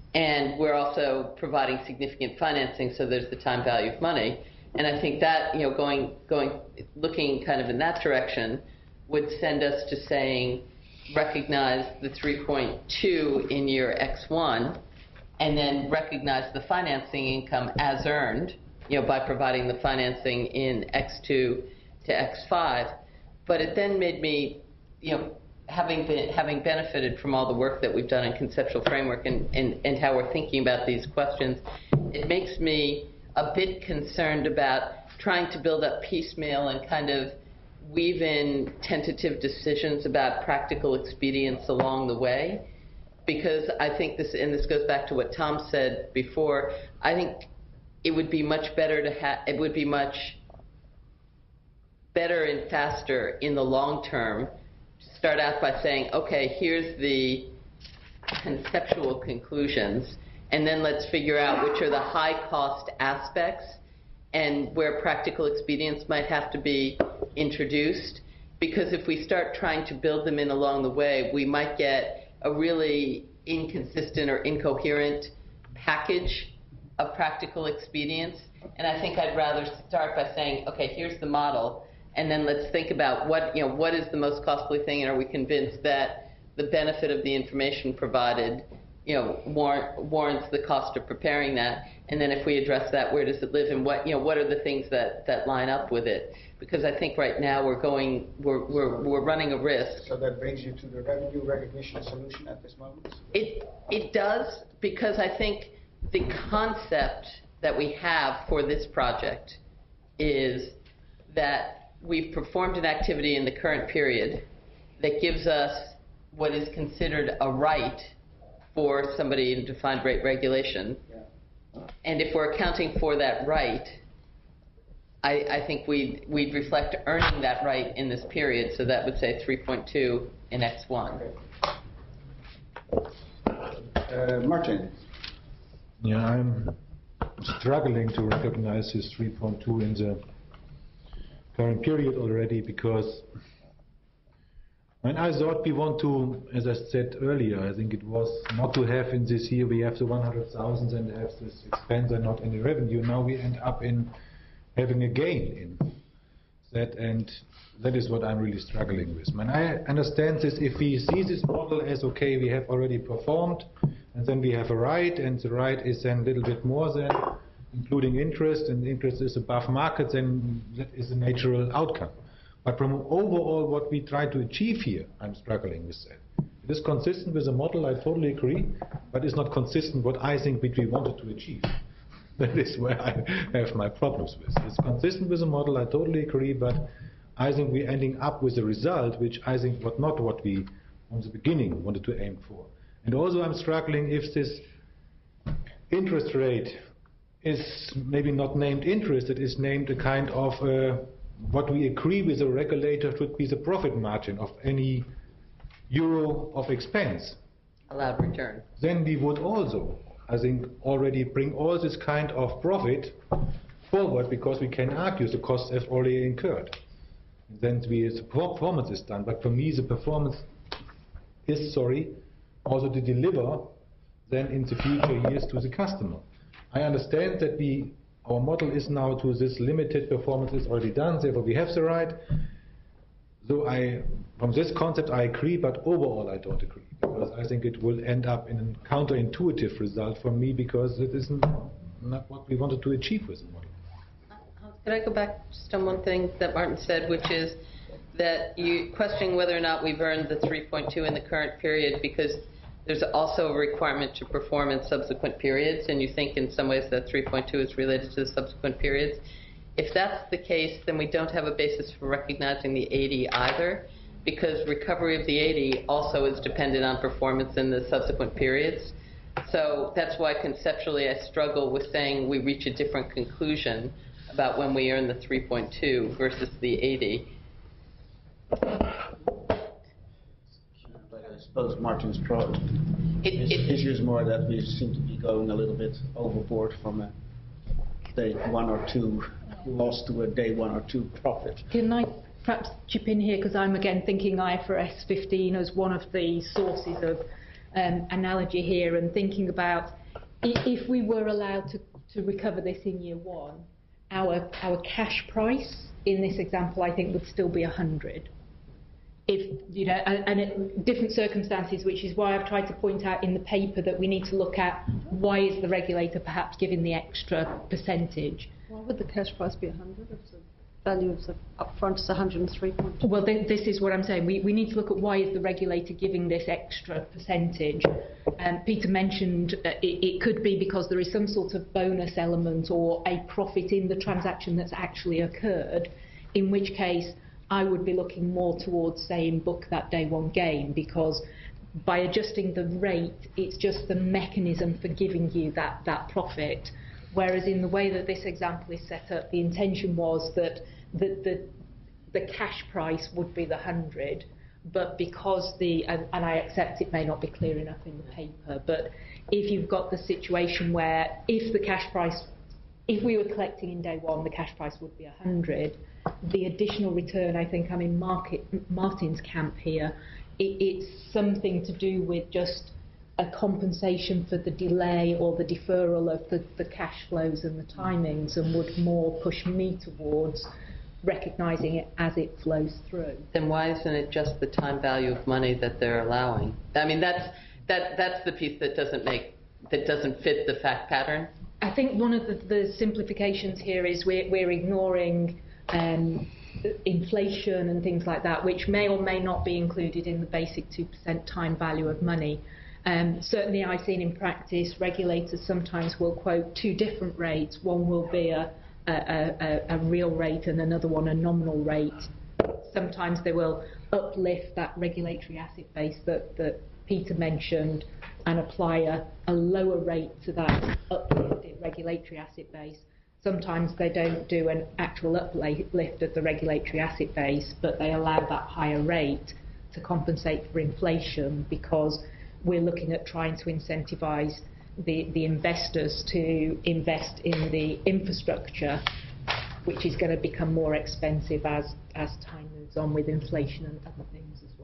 and we're also providing significant financing, so there's the time value of money. And I think that, you know, going going looking kind of in that direction would send us to saying, recognize the three point two in year X one, and then recognize the financing income as earned, you know, by providing the financing in X two to X five. But it then made me, you know, having been, having benefited from all the work that we've done in conceptual framework and, and, and how we're thinking about these questions, it makes me a bit concerned about trying to build up piecemeal and kind of weave in tentative decisions about practical expedience along the way. Because I think this, and this goes back to what Tom said before, I think it would be much better to have, it would be much better and faster in the long term to start out by saying, okay, here's the conceptual conclusions, and then let's figure out which are the high cost aspects and where practical expedience might have to be introduced, because if we start trying to build them in along the way, we might get a really inconsistent or incoherent package of practical expedients. And I think I'd rather start by saying, okay, here's the model, and then let's think about what, you know, what is the most costly thing, and are we convinced that the benefit of the information provided, you know, warrant, warrants the cost of preparing that. And then if we address that, where does it live, and what, you know, what are the things that, that line up with it? Because I think right now we're going, we're, we're, we're running a risk. So that brings you to the revenue recognition solution at this moment? It, it does, because I think the concept that we have for this project is that we've performed an activity in the current period that gives us what is considered a right for somebody in defined rate regulation. Yeah. And if we're accounting for that right, I, I think we'd, we'd reflect earning that right in this period, so that would say three point two in X one. Uh, Martin. Yeah, I'm struggling to recognize this three point two in the current period already, because when I thought we want to, as I said earlier, I think it was not to have in this year, we have the one hundred thousand and have this expense and not any revenue. Now we end up in having a gain in that, and that is what I'm really struggling with. When I understand this, if we see this model as, okay, we have already performed, and then we have a right, and the right is then a little bit more than including interest, and interest is above market, then that is a natural outcome. But from overall what we try to achieve here, I'm struggling with that. It is consistent with the model, I totally agree, but it's not consistent what I think we wanted to achieve. That is where I have my problems with. It's consistent with the model, I totally agree, but I think we're ending up with a result which I think was not what we, from the beginning, wanted to aim for. And also I'm struggling if this interest rate is maybe not named interest, it is named a kind of uh, what we agree with the regulator should be the profit margin of any euro of expense. Allowed return. Then we would also, I think, already bring all this kind of profit forward, because we can argue the costs have already incurred. And then we, the performance is done. But for me, the performance is, sorry, also to deliver then in the future years to the customer. I understand that we, our model is now to this limited performance is already done, therefore we have the right. So I, from this concept I agree, but overall I don't agree, because I think it will end up in a counterintuitive result for me, because it isn't not what we wanted to achieve with the model. Could I go back just on one thing that Martin said, which is that you questioning whether or not we've earned the three point two in the current period, because there's also a requirement to perform in subsequent periods, and you think in some ways that three point two is related to the subsequent periods. If that's the case, then we don't have a basis for recognizing the eighty either, because recovery of the eighty also is dependent on performance in the subsequent periods. So that's why conceptually I struggle with saying we reach a different conclusion about when we earn the three point two versus the eighty. I suppose Martin's pro his issue is more that we seem to be going a little bit overboard from a day one or two loss to a day one or two profit. Can I perhaps chip in here, because I'm again thinking I F R S fifteen as one of the sources of um, analogy here, and thinking about if we were allowed to, to recover this in year one, our our cash price in this example I think would still be one hundred. If, you know, and, and it, different circumstances, which is why I've tried to point out in the paper that we need to look at why is the regulator perhaps giving the extra percentage. Why would the cash price be one hundred if the value of the upfront is one hundred three point two? Well, th this is what I'm saying. We, we need to look at why is the regulator giving this extra percentage. Um, Peter mentioned uh, it, it could be because there is some sort of bonus element or a profit in the transaction that's actually occurred, in which case I would be looking more towards saying book that day one gain, because by adjusting the rate, it's just the mechanism for giving you that, that profit. Whereas in the way that this example is set up, the intention was that the, the, the cash price would be the one hundred, but because the, and, and I accept it may not be clear enough in the paper, but if you've got the situation where if the cash price, if we were collecting in day one, the cash price would be one hundred, the additional return, I think I'm in market, Martin's camp here. It, it's something to do with just a compensation for the delay or the deferral of the, the cash flows and the timings, and would more push me towards recognising it as it flows through. Then why isn't it just the time value of money that they're allowing? I mean, that's that that's the piece that doesn't make that doesn't fit the fact pattern. I think one of the, the simplifications here is we're, we're ignoring um, inflation and things like that, which may or may not be included in the basic two percent time value of money. Um, certainly I've seen in practice regulators sometimes will quote two different rates. One will be a, a, a, a real rate and another one a nominal rate. Sometimes they will uplift that regulatory asset base that, that Peter mentioned and apply a, a lower rate to that uplifted regulatory asset base. Sometimes they don't do an actual uplift of the regulatory asset base, but they allow that higher rate to compensate for inflation, because we're looking at trying to incentivise the, the investors to invest in the infrastructure, which is going to become more expensive as, as time moves on with inflation and other things as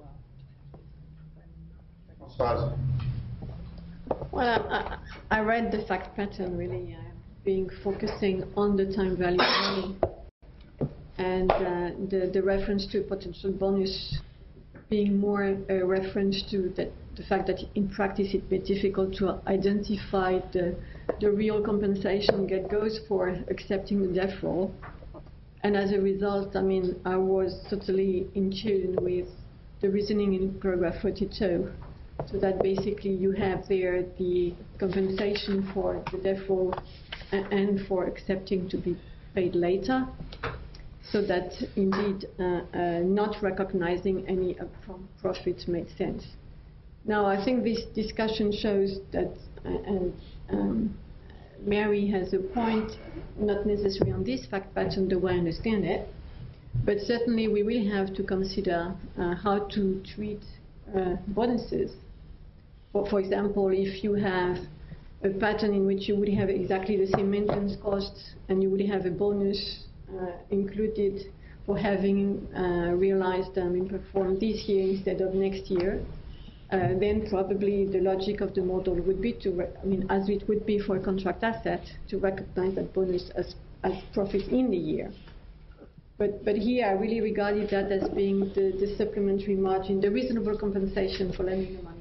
well. Well, I, I read the fact pattern really uh, being focusing on the time value of money, and uh, the, the reference to potential bonus being more a reference to that, the fact that in practice it may be difficult to identify the, the real compensation that goes for accepting the deferral. And as a result, I mean, I was totally in tune with the reasoning in paragraph forty-two. So that basically you have there the compensation for the default and for accepting to be paid later, so that indeed uh, uh, not recognizing any upfront profit made sense. Now I think this discussion shows that, uh, and um, Mary has a point, not necessarily on this fact pattern the way I understand it, but certainly we will have to consider uh, how to treat uh, bonuses. For, for example, if you have a pattern in which you would have exactly the same maintenance costs and you would have a bonus uh, included for having uh, realized um, and performed this year instead of next year, uh, then probably the logic of the model would be to, I mean, as it would be for a contract asset, to recognize that bonus as, as profit in the year. But, but here I really regarded that as being the, the supplementary margin, the reasonable compensation for lending the money.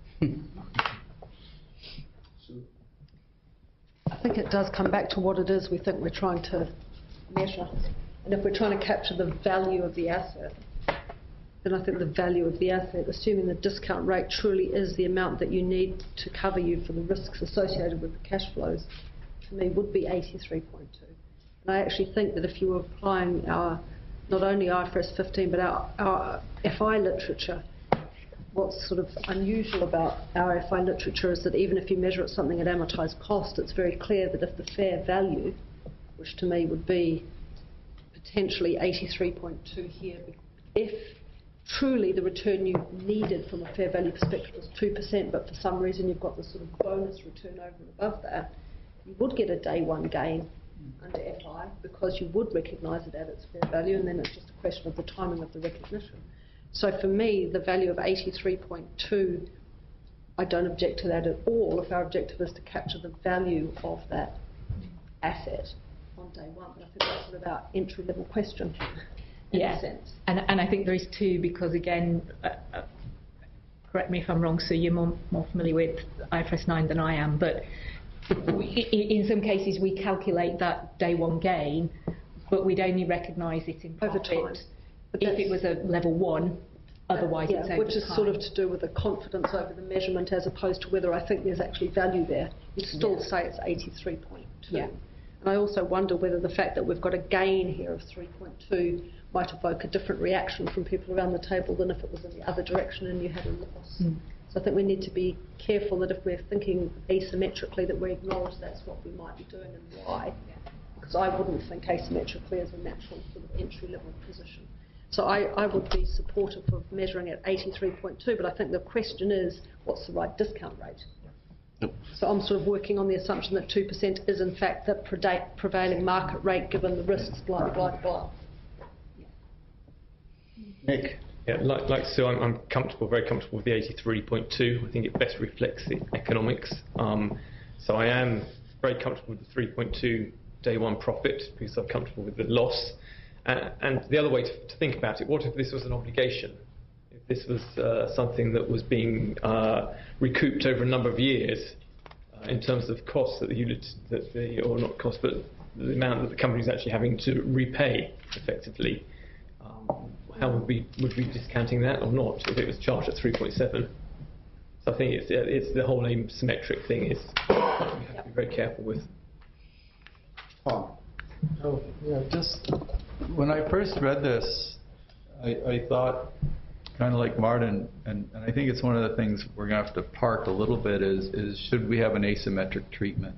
I think it does come back to what it is we think we're trying to measure. And if we're trying to capture the value of the asset, then I think the value of the asset, assuming the discount rate truly is the amount that you need to cover you for the risks associated with the cash flows, to me would be eighty-three point two. And I actually think that if you were applying our, not only I F R S fifteen, but our, our F I literature, what's sort of unusual about our F I literature is that even if you measure it something at amortised cost, it's very clear that if the fair value, which to me would be potentially eighty-three point two here, if truly the return you needed from a fair value perspective was two percent, but for some reason you've got this sort of bonus return over and above that, you would get a day one gain under F I, because you would recognise it at its fair value, and then it's just a question of the timing of the recognition. So for me, the value of eighty-three point two, I don't object to that at all if our objective is to capture the value of that asset on day one. But I think that's sort of our entry-level question in yeah. a sense. And, and I think there is two, because again, uh, uh, correct me if I'm wrong, so you're more, more familiar with I F R S nine than I am, but we, in some cases we calculate that day one gain, but we'd only recognise it in profit over time. If it was a level one, otherwise yeah, it's over which is time. sort of to do with the confidence over the measurement as opposed to whether I think there's actually value there. You'd still yeah. say it's eighty-three point two. Yeah. And I also wonder whether the fact that we've got a gain here of three point two might evoke a different reaction from people around the table than if it was in the other direction and you had a loss. Mm. So I think we need to be careful that if we're thinking asymmetrically that we acknowledge that's what we might be doing and why. Because I wouldn't think asymmetrically as a natural sort of entry-level position. So I, I would be supportive of measuring at eighty-three point two, but I think the question is, what's the right discount rate? Yep. So I'm sort of working on the assumption that two percent is in fact the prevailing market rate given the risks, blah, blah, blah. Nick? Yeah, like, like Sue, I'm, I'm comfortable, very comfortable with the eighty-three point two. I think it best reflects the economics. Um, so I am very comfortable with the three point two day one profit because I'm comfortable with the loss. Uh, and the other way to, to think about it, what if this was an obligation? If this was uh, something that was being uh, recouped over a number of years uh, in terms of costs that the unit, that the, or not costs, but the amount that the company is actually having to repay effectively. Um, how would we would we be discounting that or not if it was charged at three point seven? So I think it's it's the whole asymmetric thing is we have to be very careful with. Tom. Oh, yeah, just when I first read this, I, I thought, kind of like Martin, and, and I think it's one of the things we're going to have to park a little bit is, is should we have an asymmetric treatment?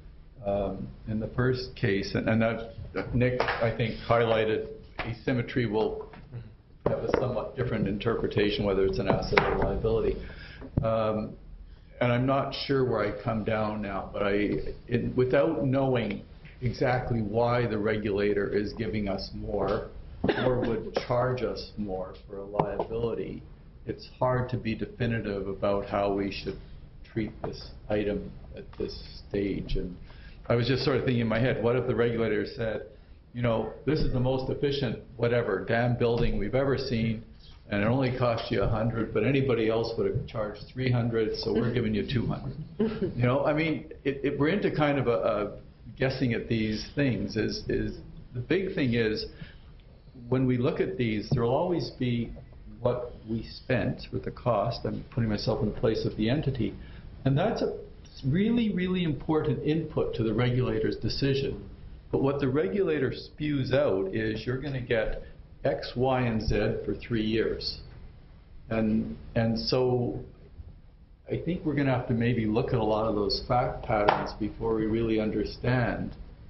Um, in the first case, and, and that, Nick, I think, highlighted asymmetry will have a somewhat different interpretation, whether it's an asset or liability. Um, and I'm not sure where I come down now, but I, in, without knowing exactly why the regulator is giving us more or would charge us more for a liability, it's hard to be definitive about how we should treat this item at this stage. And I was just sort of thinking in my head, what if the regulator said, you know, this is the most efficient whatever dam building we've ever seen, and it only cost you a hundred, but anybody else would have charged three hundred, so we're giving you two hundred. You know, I mean, it, it, we're into kind of a, a guessing at these things. Is is the big thing is when we look at these, there will always be what we spent with the cost. I'm putting myself in the place of the entity, and that's a really, really important input to the regulator's decision. But what the regulator spews out is you're going to get X, Y, and Z for three years. And, and so I think we're going to have to maybe look at a lot of those fact patterns before we really understand,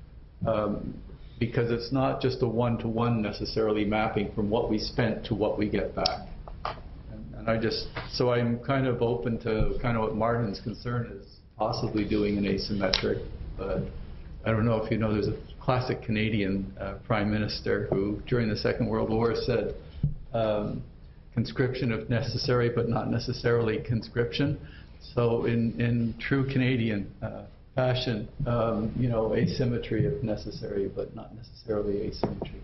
um, because it's not just a one-to-one necessarily mapping from what we spent to what we get back. And, and I just, so I'm kind of open to kind of what Martin's concern is, possibly doing an asymmetric, but I don't know if you know, there's a classic Canadian uh, Prime Minister who, during the Second World War, said um, conscription if necessary, but not necessarily conscription. So in, in true Canadian uh, fashion, um, you know, asymmetry if necessary, but not necessarily asymmetry.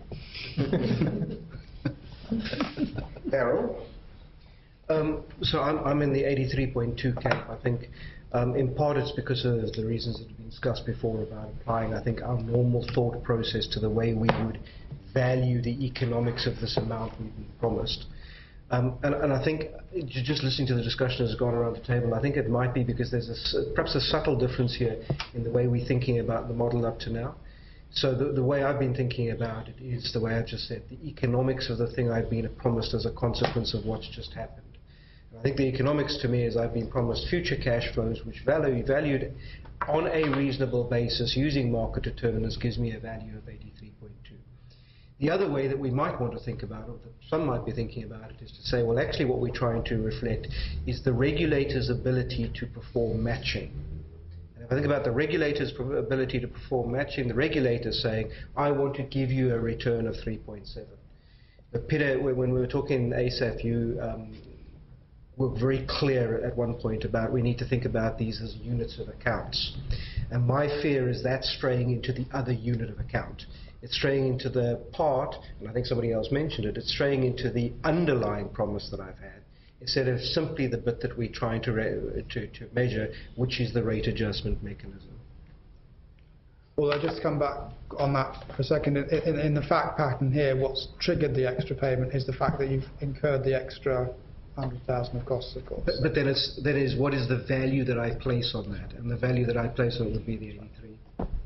Darryl? Um, so I'm, I'm in the eighty-three point two camp. I think um, in part it's because of the reasons that have been discussed before about applying, I think, our normal thought process to the way we would value the economics of this amount we've been promised. Um, and, and I think, just listening to the discussion that's gone around the table, I think it might be because there's a, perhaps a subtle difference here in the way we're thinking about the model up to now. So the, the way I've been thinking about it is the way I've just said, the economics of the thing I've been promised as a consequence of what's just happened. And I think the economics to me is I've been promised future cash flows which value, valued on a reasonable basis using market determinants gives me a value of eighty-three point two. The other way that we might want to think about it, or that some might be thinking about it, is to say, well, actually what we're trying to reflect is the regulator's ability to perform matching. And if I think about the regulator's ability to perform matching, the regulator's saying, I want to give you a return of three point seven. But Peter, when we were talking A S A F, you um, were very clear at one point about we need to think about these as units of accounts. And my fear is that's straying into the other unit of account. It's straying into the part, and I think somebody else mentioned it, it's straying into the underlying promise that I've had, instead of simply the bit that we're trying to, re to, to measure, which is the rate adjustment mechanism. Well, I'll just come back on that for a second. In, in, in the fact pattern here, what's triggered the extra payment is the fact that you've incurred the extra one hundred thousand of costs, of course. But, but then it's, that is, what is the value that I place on that? And the value that I place on it would be the eighty-three.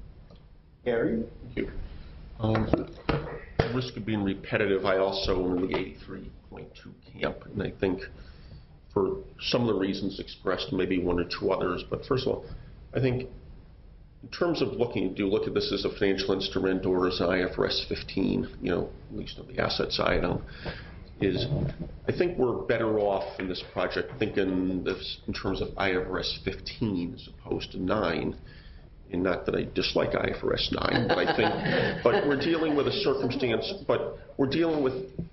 Gary? Thank you. Um, at risk of being repetitive, I also am in the eighty-three point two camp, and I think for some of the reasons expressed, maybe one or two others, but first of all, I think in terms of looking, do you look at this as a financial instrument or as I F R S fifteen, you know, at least on the asset side, um, is I think we're better off in this project thinking this in terms of I F R S fifteen as opposed to nine. And not that I dislike I F R S nine, but I think, but we're dealing with a circumstance, but we're dealing with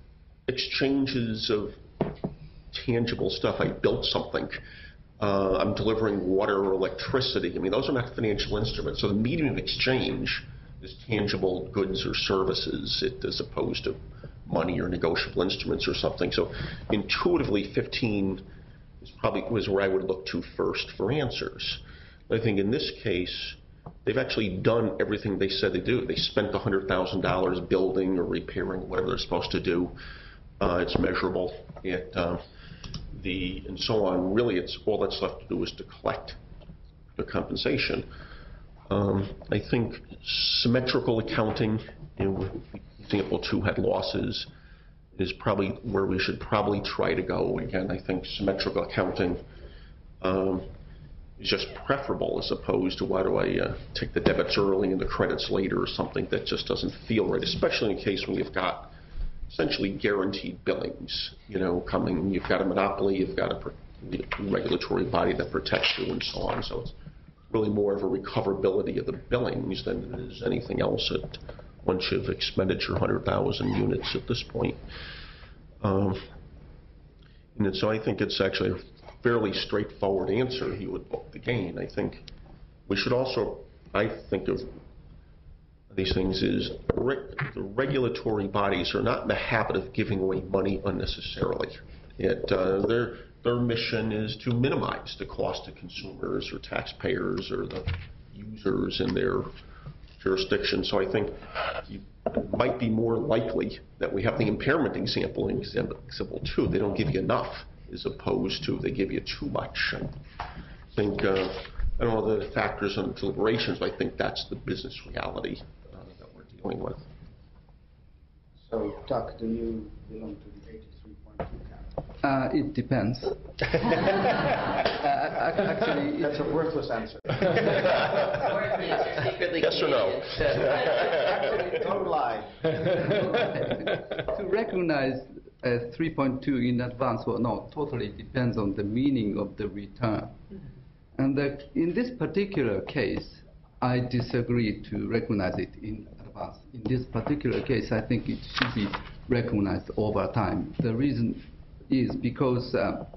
exchanges of tangible stuff. I built something. Uh, I'm delivering water or electricity. I mean, those are not financial instruments. So the medium of exchange is tangible goods or services, it, as opposed to money or negotiable instruments or something. So intuitively, fifteen is probably was where I would look to first for answers. But I think in this case, they've actually done everything they said they do. They spent one hundred thousand dollars building or repairing whatever they're supposed to do. Uh, it's measurable. It, uh, the, and so on. Really, it's all that's left to do is to collect the compensation. Um, I think symmetrical accounting, you know, example two had losses, is probably where we should probably try to go. Again, I think symmetrical accounting um, is just preferable as opposed to why do I uh, take the debits early and the credits later or something that just doesn't feel right, especially in a case when you've got essentially guaranteed billings, you know, coming. You've got a monopoly, you've got a regulatory body that protects you and so on. So it's really more of a recoverability of the billings than it is anything else at once you've expenditure one hundred thousand units at this point. Um, and so I think it's actually a fairly straightforward answer. He would book the gain. I think we should also, I think of these things is re the regulatory bodies are not in the habit of giving away money unnecessarily. It, uh, their, their mission is to minimize the cost to consumers or taxpayers or the users in their jurisdiction. So I think you, it might be more likely that we have the impairment example in example two. They don't give you enough as opposed to they give you too much. And I think, uh, I don't know the factors on deliberations, but I think that's the business reality uh, that we're dealing with. So, Tuck, do you belong to the eighty-three point two camp? Uh, it depends. uh, actually, that's a worthless answer. Yes or no? Actually, don't lie. To recognize uh, three point two in advance or not totally depends on the meaning of the return. And that in this particular case, I disagree to recognize it in advance. In this particular case, I think it should be recognized over time. The reason is because uh,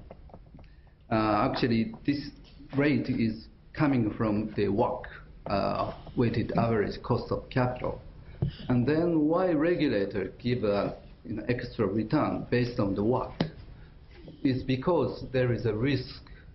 uh, actually this rate is coming from the W A C, uh, weighted average cost of capital. And then why regulator give a you know, extra return based on the W A C is because there is a risk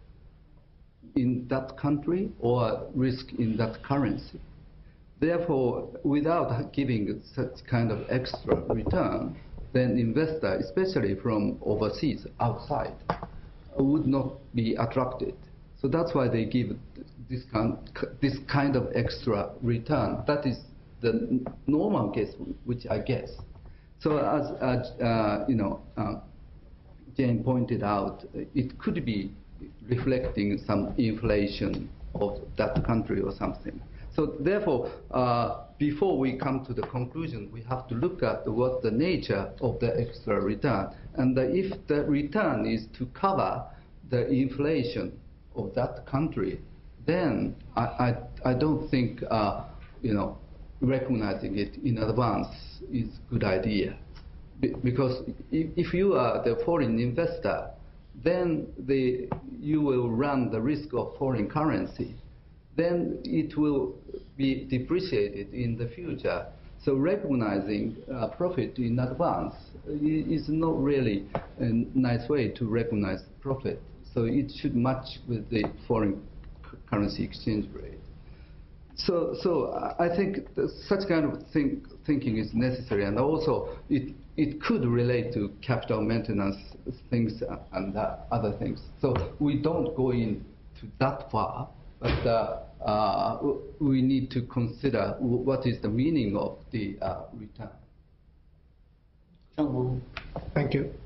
in that country or risk in that currency. Therefore, without giving such kind of extra return, then investor, especially from overseas, outside, would not be attracted. So that's why they give this kind, this kind of extra return. That is the normal case, which I guess. So as, as uh, you know, uh, Jane pointed out, it could be reflecting some inflation of that country or something. So therefore, uh, before we come to the conclusion, we have to look at what the nature of the extra return. And if the return is to cover the inflation of that country, then I, I, I don't think uh, you know, recognizing it in advance is a good idea. Be because if, if you are the foreign investor, then the, you will run the risk of foreign currency. Then it will be depreciated in the future. So recognizing uh, profit in advance is not really a nice way to recognize profit. So it should match with the foreign currency exchange rate. So, so I think such kind of think, thinking is necessary, and also it, it could relate to capital maintenance things and uh, other things. So we don't go into that far, but uh, uh, we need to consider what is the meaning of the uh, return. Thank you.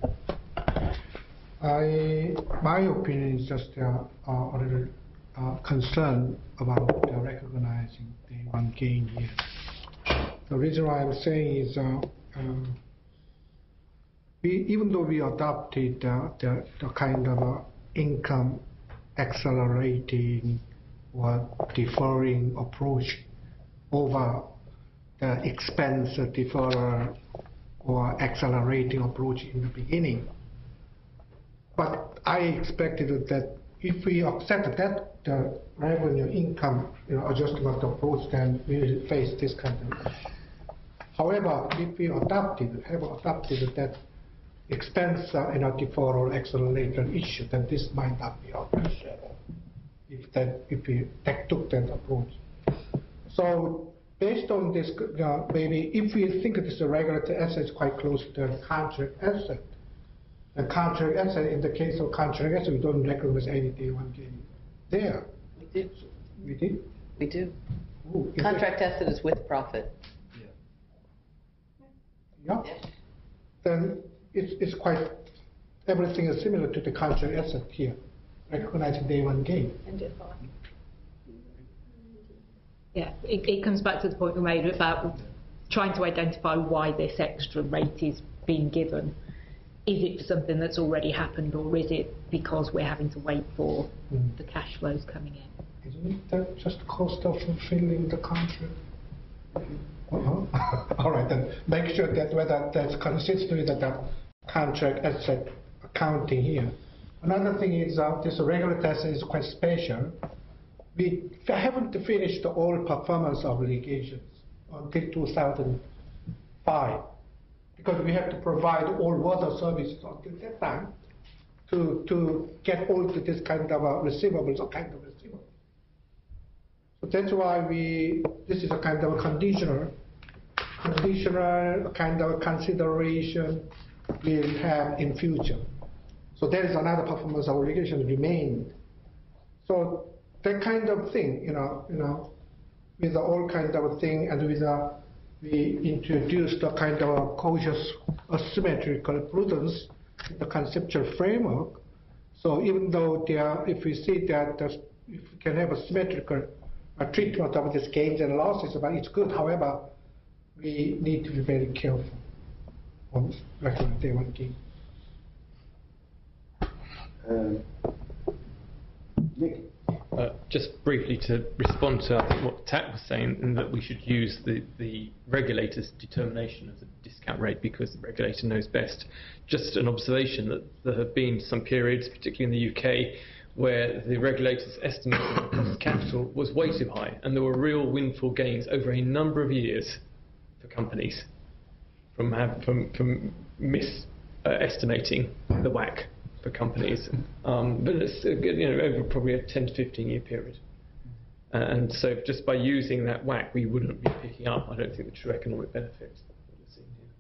I, my opinion is just uh, uh, a little uh, concerned about uh, recognizing the one gain here. The reason why I'm saying is, uh, uh, we, even though we adopted uh, the, the kind of uh, income accelerating or deferring approach over the expense deferral or accelerating approach in the beginning. But I expected that if we accept that the revenue income you know, adjustment approach, then we will face this kind of. However, if we adopted, have adopted that expense uh, you know, deferral accelerator issue, then this might not be appreciable if that if we took that approach. So based on this, uh, maybe if we think this regulatory asset is quite close to the contract asset, the contract asset, in the case of contract asset, we don't recognize any day one gain there. We did. We did? We do. Ooh, is Contract it? asset is with profit. Yeah. yeah. Then it's, it's quite, everything is similar to the contract asset here, recognizing day one gain. Yeah, it, it comes back to the point we made about trying to identify why this extra rate is being given. Is it for something that's already happened, or is it because we're having to wait for mm. the cash flows coming in? Isn't that just cost of fulfilling the contract? Uh-huh. All right, then make sure that whether that's consistent with the contract asset accounting here. Another thing is uh, this regular test is quite special. We haven't finished all performance obligations until two thousand five because we have to provide all water services until that time to, to get all to this kind of uh, receivables or kind of receivables. So that's why we, this is a kind of a conditional, conditional kind of consideration we'll have in future. So there is another performance obligation remained. So that kind of thing, you know, you know, with the all kind of thing, and with the, we introduced a kind of a cautious asymmetrical prudence, the conceptual framework. So even though there, if we see that if we can have a symmetrical uh, treatment of these gains and losses, but it's good. However, we need to be very careful on recommend day one gain. Um, Nick. Uh, just briefly to respond to I think what Tat was saying, and that we should use the, the regulator's determination of the discount rate because the regulator knows best. Just an observation that there have been some periods, particularly in the U K, where the regulator's estimate of the cost of capital was way too high, and there were real windfall gains over a number of years for companies from, have, from, from mis-estimating uh, the W A C for companies, um, but it's uh, you know over probably a ten to fifteen year period, uh, and so just by using that W A C, we wouldn't be picking up, I don't think, the true economic benefits that we're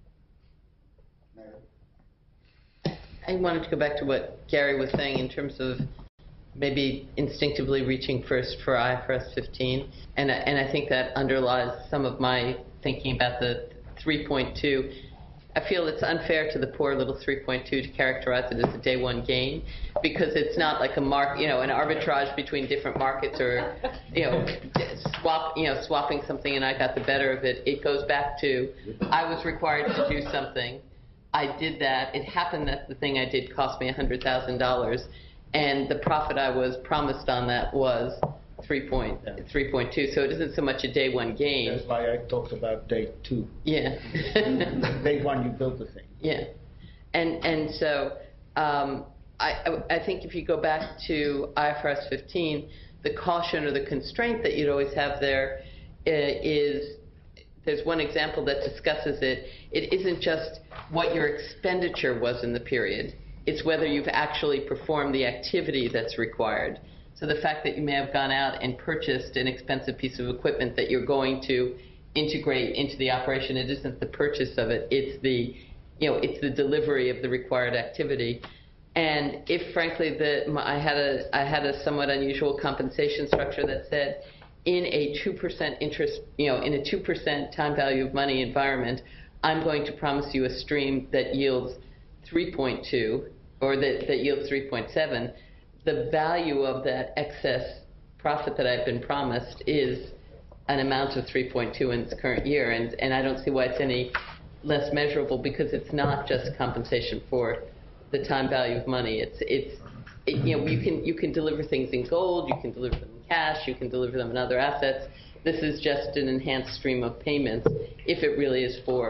seeing here. I wanted to go back to what Gary was saying in terms of maybe instinctively reaching first for I F R S fifteen, and and I think that underlies some of my thinking about the three point two. I feel it's unfair to the poor little three point two to characterize it as a day one gain, because it's not like a mark, you know, an arbitrage between different markets, or, you know, swap, you know, swapping something and I got the better of it. It goes back to I was required to do something. I did that. It happened that the thing I did cost me one hundred thousand dollars, and the profit I was promised on that was three point two, so it isn't so much a day one gain. That's why I talked about day two. Yeah. Day one, you built the thing. Yeah, and and so um, I I think if you go back to I F R S fifteen, the caution or the constraint that you'd always have there is, there's one example that discusses it. It isn't just what your expenditure was in the period; it's whether you've actually performed the activity that's required. So the fact that you may have gone out and purchased an expensive piece of equipment that you're going to integrate into the operation, it isn't the purchase of it, it's the, you know, it's the delivery of the required activity. And if, frankly, the, I had a, I had a somewhat unusual compensation structure that said, in a two percent interest, you know, in a two percent time value of money environment, I'm going to promise you a stream that yields three point two, or that, that yields three point seven. The value of that excess profit that I've been promised is an amount of three point two in its current year, and, and I don't see why it's any less measurable, because it's not just compensation for the time value of money. It's it's it, you know, you can you can deliver things in gold, you can deliver them in cash, you can deliver them in other assets. This is just an enhanced stream of payments if it really is for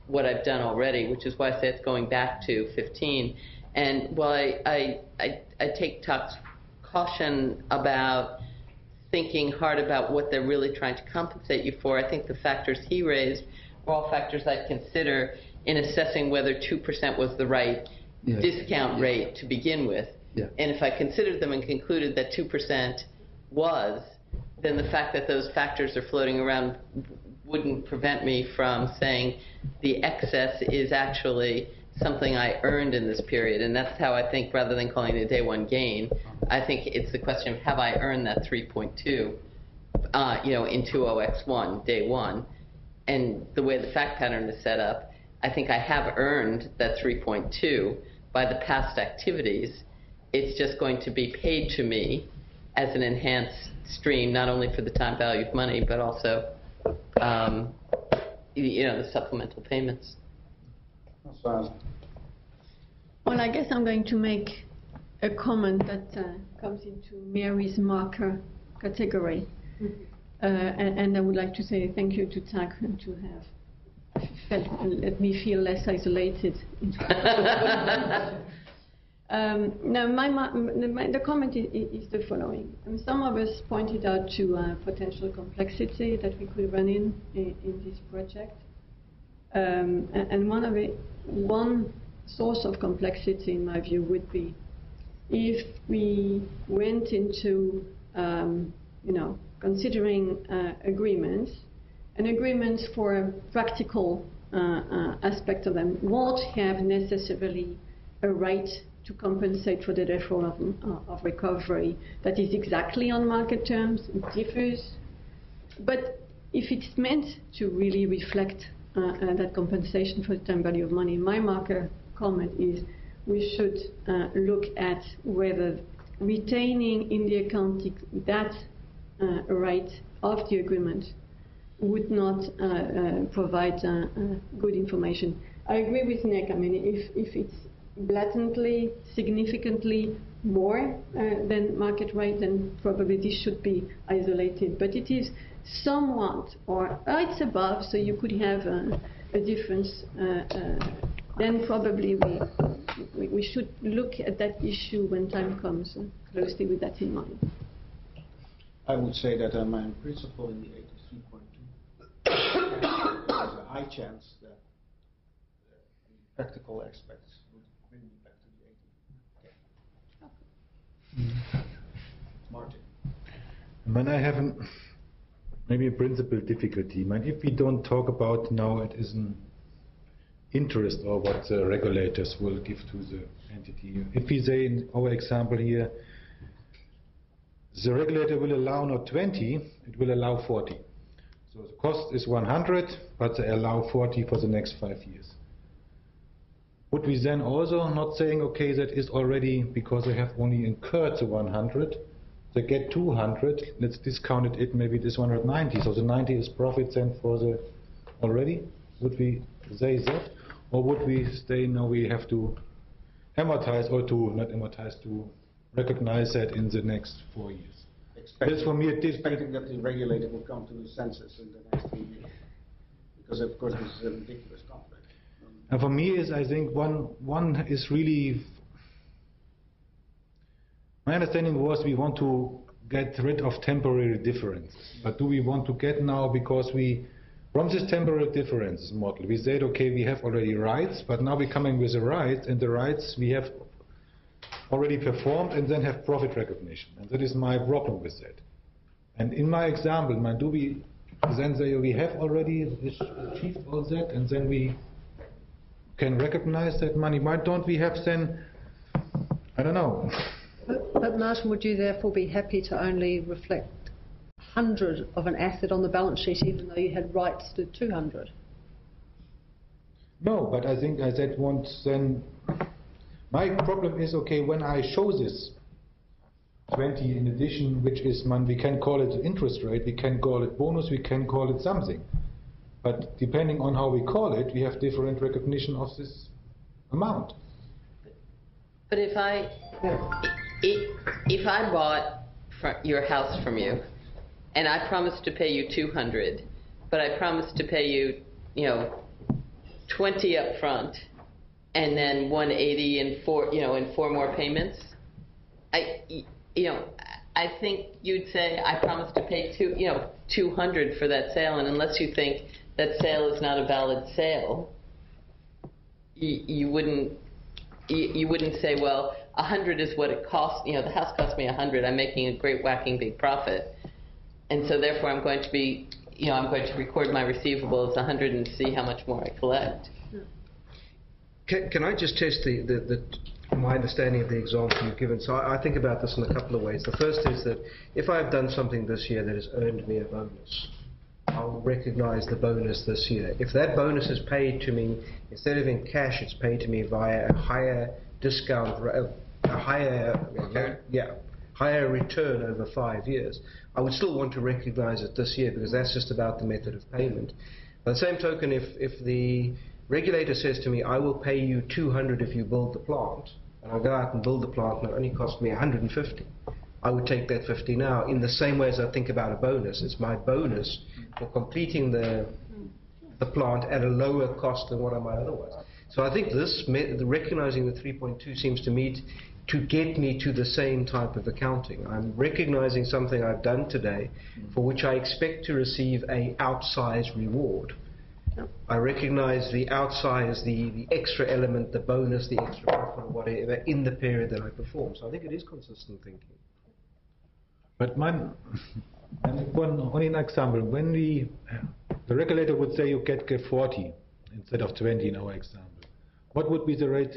what I've done already, which is why I say it's going back to fifteen. And while I, I, I, I take Tuck's caution about thinking hard about what they're really trying to compensate you for, I think the factors he raised are all factors I'd consider in assessing whether two percent was the right yes. discount yes. rate to begin with. Yeah. And if I considered them and concluded that two percent was, then the fact that those factors are floating around wouldn't prevent me from saying the excess is actually something I earned in this period. And that's how I think, rather than calling it a day one gain, I think it's the question of have I earned that three point two uh, you know, in two oh X one, day one. And the way the fact pattern is set up, I think I have earned that three point two by the past activities. It's just going to be paid to me as an enhanced stream, not only for the time value of money, but also um, you know, the supplemental payments. Well, I guess I'm going to make a comment that uh, comes into Mary's marker category. Uh, and, and I would like to say thank you to Tag to have felt, let me feel less isolated. um, now, my, my, the comment is, is the following. And some of us pointed out to uh, potential complexity that we could run in in, in this project. Um, and, and one of it, one source of complexity, in my view, would be if we went into, um, you know, considering uh, agreements, and agreements for a practical uh, uh, aspect of them won't have necessarily a right to compensate for the deferral of, uh, of recovery that is exactly on market terms. It differs. But if it's meant to really reflect uh, uh, that compensation for the time value of money, my marker comment is we should uh, look at whether retaining in the accounting that uh, right of the agreement would not uh, uh, provide uh, uh, good information. I agree with Nick. I mean, if, if it's blatantly, significantly more uh, than market rate, then probably this should be isolated. But it is somewhat, or uh, it's above, so you could have a, a difference. Uh, uh, then probably we, we we should look at that issue when time comes, uh, closely with that in mind. I would say that um, in principle in the eighty-three point two, there's a high chance that the practical aspects would bring me back to the eighty. Okay. Martin. Man, I have an, maybe a principal difficulty. Man, if we don't talk about now, it is an interest or what the regulators will give to the entity. If we say in our example here, the regulator will allow not twenty, it will allow forty. So the cost is one hundred, but they allow forty for the next five years. Would we then also not saying, okay, that is already, because they have only incurred the one hundred, they get two hundred, let's discount it, it maybe it is one hundred ninety, so the ninety is profit then for the already? Would we say that? Or would we say, no, we have to amortize, or to, not amortize, to recognize that in the next four years? Expecting, for me, it is expecting that the regulator will come to the census in the next three years. Because, of course, this is a ridiculous conflict. And for me, is I think one, one is really, my understanding was we want to get rid of temporary differences. But do we want to get now, because we, from this temporary differences model, we said, okay, we have already rights, but now we're coming with the rights, and the rights we have already performed and then have profit recognition. And that is my problem with that. And in my example, man, do we then say we have already achieved all that, and then we can recognize that money? Why don't we have then, I don't know. But, but Martin, would you therefore be happy to only reflect one hundred of an asset on the balance sheet even though you had rights to two hundred? No, but I think I said once then, my problem is, okay, when I show this twenty in addition, which is, man, we can call it interest rate, we can call it bonus, we can call it something. But depending on how we call it, we have different recognition of this amount. But if I, if, if I bought your house from you, and I promised to pay you two hundred, but I promised to pay you, you know, twenty up front and then one eighty in four, you know, in four more payments, I, you know, I think you'd say, I promise to pay two, you know, two hundred for that sale, and unless you think that sale is not a valid sale, you, you wouldn't, you, you wouldn't say, well, a hundred is what it costs, you know, the house cost me a hundred, I'm making a great whacking big profit, and so therefore I'm going to be, you know, I'm going to record my receivables a hundred and see how much more I collect. Can, can I just test the, the, the, my understanding of the example you've given? So I, I think about this in a couple of ways. The first is that if I've done something this year that has earned me a bonus, I'll recognize the bonus this year. If that bonus is paid to me, instead of in cash, it's paid to me via a higher discount, a higher, return. yeah, higher return over five years, I would still want to recognize it this year because that's just about the method of payment. By the same token, if, if the regulator says to me, I will pay you two hundred if you build the plant, and I go out and build the plant and it only cost me one hundred fifty, I would take that fifty now, in the same way as I think about a bonus. It's my bonus for completing the, the plant at a lower cost than what I might otherwise. So I think this, the recognizing the three point two seems to me to get me to the same type of accounting. I'm recognizing something I've done today for which I expect to receive a outsized reward. I recognize the outside, the, the extra element, the bonus, the extra profit, or whatever, in the period that I perform. So I think it is consistent thinking. But man, one only an example. When we, the regulator would say you get forty instead of twenty in our example, what would be the rate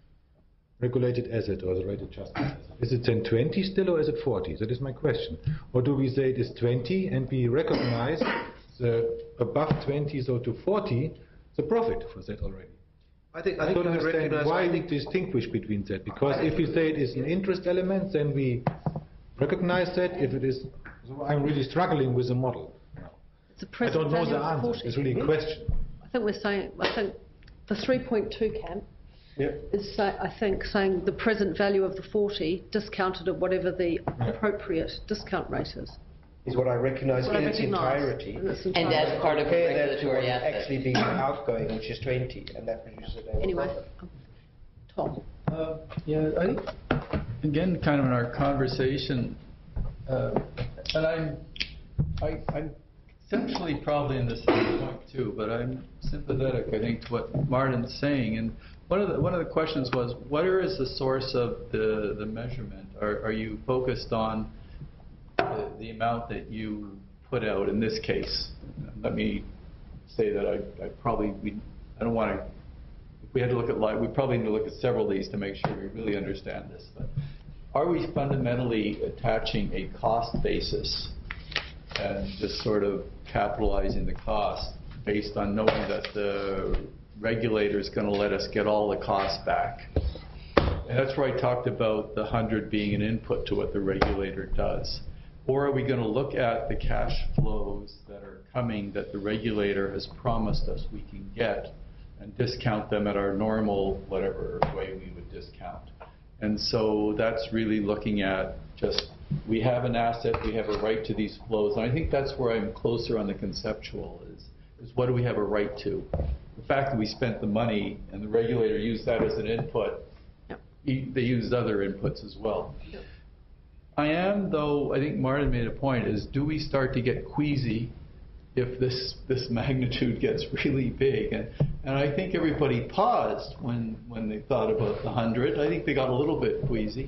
regulated asset or the rate adjusted asset? Is it then twenty still, or is it forty? That is my question. Or do we say it is twenty and we recognize the above twenty, so to forty, the profit for that already? I think I, I think don't you would understand recognize why I we think distinguish between that. Because if we say it is an interest element, then we recognize that. If it is, so I'm really struggling with the model. It's a I present don't know value the of answer. forty. It's really a question. I think we're saying, I think the three point two camp yeah. is, say, I think, saying the present value of the forty discounted at whatever the appropriate discount rate is. Is what I recognize What I in its recognise entirety. in its And entirety. that's part of a Compare that to regulatory what's asset. actually being outgoing, which is twenty, and that produces a day one Anyway, profit. Tom. Uh, yeah, I think, again, kind of in our conversation, uh, and I'm, I, I'm essentially probably in the same point too, but I'm sympathetic, I think, to what Martin's saying. And one of the one of the questions was, what is the source of the the measurement? Are are you focused on the, the amount that you put out in this case? Let me say that I, I probably we I don't want to. If we had to look at like we probably need to look at several of these to make sure we really understand this. But are we fundamentally attaching a cost basis and just sort of capitalizing the cost based on knowing that the regulator is going to let us get all the costs back? And that's where I talked about the hundred being an input to what the regulator does. Or are we going to look at the cash flows that are coming that the regulator has promised us we can get and discount them at our normal, whatever way we would discount? And so that's really looking at just, we have an asset, we have a right to these flows. And I think that's where I'm closer on the conceptual is, is what do we have a right to? The fact that we spent the money and the regulator used that as an input, Yep. he, they used other inputs as well. Yep. I am, though, I think Martin made a point, is do we start to get queasy if this this magnitude gets really big? And, and I think everybody paused when, when they thought about the hundred. I think they got a little bit queasy.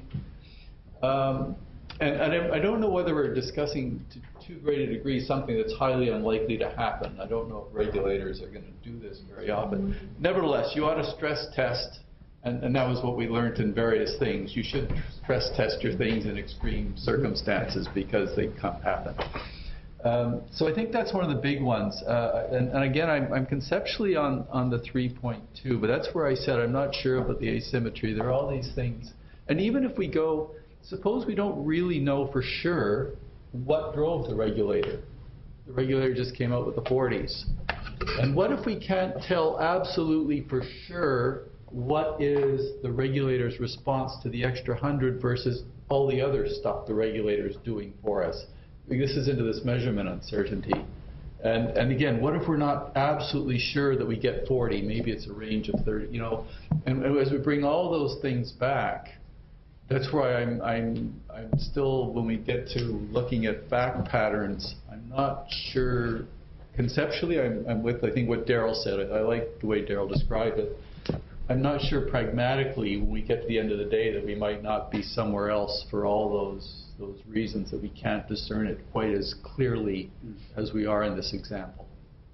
Um, and and I, I don't know whether we're discussing to too great a degree something that's highly unlikely to happen. I don't know if regulators are going to do this very often. Mm-hmm. Nevertheless, you ought to stress test. And, and that was what we learned in various things. You should stress test your things in extreme circumstances because they can't happen. Um, so I think that's one of the big ones. Uh, and, and again, I'm, I'm conceptually on, on the three point two, but that's where I said I'm not sure about the asymmetry. There are all these things. And even if we go, suppose we don't really know for sure what drove the regulator. The regulator just came out with the forties. And what if we can't tell absolutely for sure what is the regulator's response to the extra hundred versus all the other stuff the regulator is doing for us? This is into this measurement uncertainty. And, and again, what if we're not absolutely sure that we get forty? Maybe it's a range of thirty, you know. And, and as we bring all those things back, that's why I'm, I'm, I'm still, when we get to looking at fact patterns, I'm not sure, conceptually I'm, I'm with, I think, what Daryl said. I, I like the way Daryl described it. I'm not sure pragmatically, when we get to the end of the day, that we might not be somewhere else for all those those reasons that we can't discern it quite as clearly as we are in this example.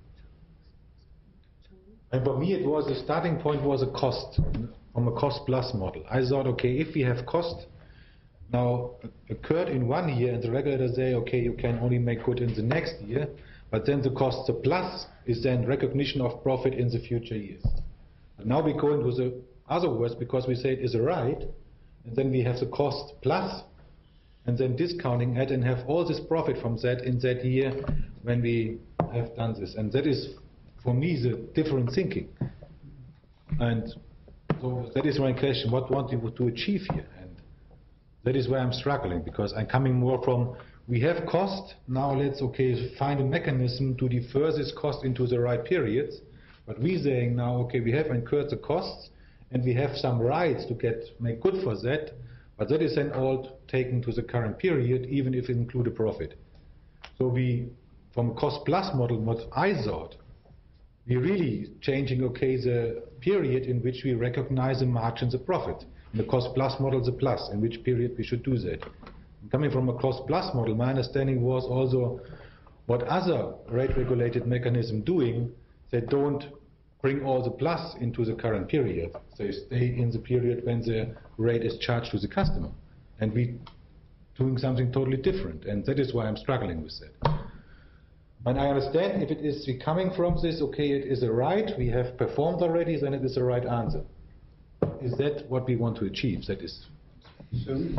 And for me, it was the starting point was a cost, from a cost plus model. I thought, okay, if we have cost now occurred in one year, and the regulator say, okay, you can only make good in the next year, but then the cost, the plus, is then recognition of profit in the future years. And now we go into the other words, because we say it is a right, and then we have the cost plus, and then discounting it and have all this profit from that in that year when we have done this. And that is, for me, the different thinking. And so that is my question, what want you to achieve here? And that is where I'm struggling, because I'm coming more from, we have cost, now let's, okay, find a mechanism to defer this cost into the right periods. But we're saying now, okay, we have incurred the costs, and we have some rights to get make good for that, but that is then all taken to the current period, even if it include a profit. So we, from a cost plus model, what I thought, we're really changing, okay, the period in which we recognize the margins of profit. In the cost plus model, the plus, in which period we should do that. Coming from a cost plus model, my understanding was also what other rate regulated mechanism doing, they don't bring all the plus into the current period. They stay in the period when the rate is charged to the customer. And we doing something totally different. And that is why I'm struggling with that. And I understand if it is coming from this, okay, it is a right, we have performed already, then it is the right answer. Is that what we want to achieve? That is. I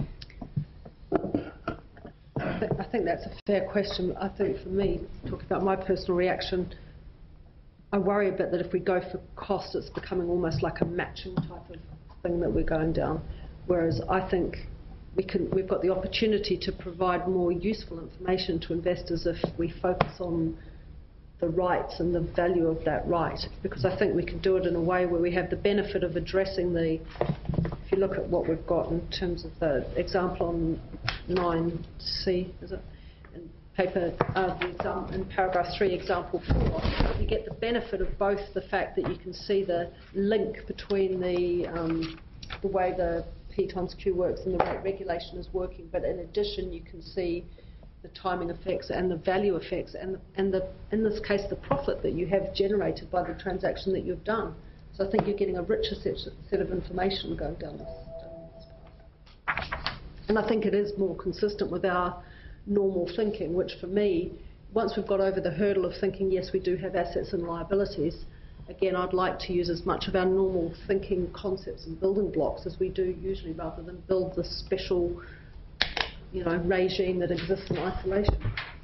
think, I think that's a fair question. I think for me, talking about my personal reaction, I worry a bit that if we go for cost, it's becoming almost like a matching type of thing that we're going down. Whereas I think we can, we've got the opportunity to provide more useful information to investors if we focus on the rights and the value of that right. Because I think we can do it in a way where we have the benefit of addressing the, if you look at what we've got in terms of the example on nine C, is it? Paper, uh, the example, in paragraph three, example four, you get the benefit of both the fact that you can see the link between the um, the way the P times Q works and the rate regulation is working, but in addition you can see the timing effects and the value effects and, and the, in this case the profit that you have generated by the transaction that you've done. So I think you're getting a richer set, set of information going down this, down this path. And I think it is more consistent with our normal thinking, which for me, once we've got over the hurdle of thinking, yes, we do have assets and liabilities, again, I'd like to use as much of our normal thinking concepts and building blocks as we do usually, rather than build this special, you know, regime that exists in isolation.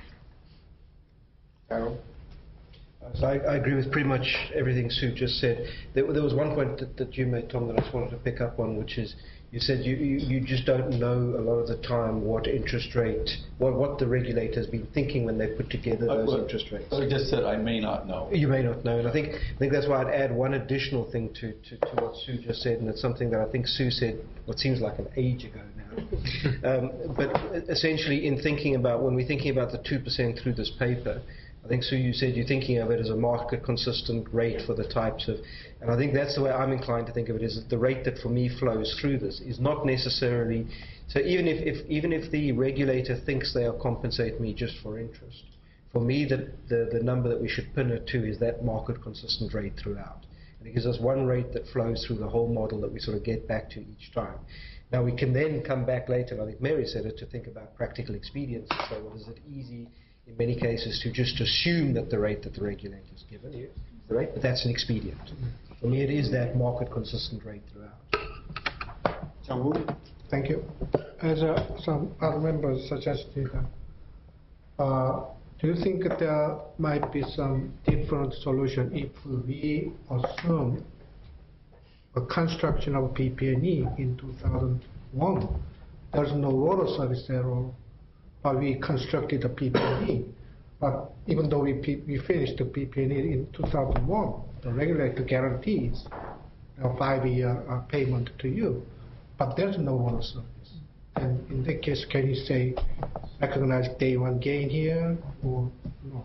Darryl? So I, I agree with pretty much everything Sue just said. There, there was one point that, that you made, Tom, that I just wanted to pick up on, which is you said you, you, you just don't know a lot of the time what interest rate, what, what the regulator's been thinking when they put together those uh, interest rates. I just said I may not know. You may not know, and I think I think that's why I'd add one additional thing to, to, to what Sue just said, and it's something that I think Sue said what seems like an age ago now. um, but essentially, in thinking about, when we're thinking about the two percent through this paper, I think, Sue, you said you're thinking of it as a market-consistent rate for the types of, and I think that's the way I'm inclined to think of it, is that the rate that for me flows through this is not necessarily, so even if, if even if the regulator thinks they'll compensate me just for interest, for me the, the, the number that we should pin it to is that market-consistent rate throughout. And it gives us one rate that flows through the whole model that we sort of get back to each time. Now we can then come back later, and I think Mary said it, to think about practical expedience and say, well, is it easy in many cases to just assume that the rate that the regulator's given you is the rate, but that's an expedient. For me, it is that market consistent rate throughout. John Woo. Thank you. As uh, some other members suggested, uh, do you think there might be some different solution if we assume a construction of P P N E in two thousand one? There's no water service there, or but we constructed a P P N E. But even though we, P- we finished the P P N E in two thousand one, the regulator guarantees a five-year uh, payment to you, but there's no water service. And in that case, can you say recognize day one gain here or no?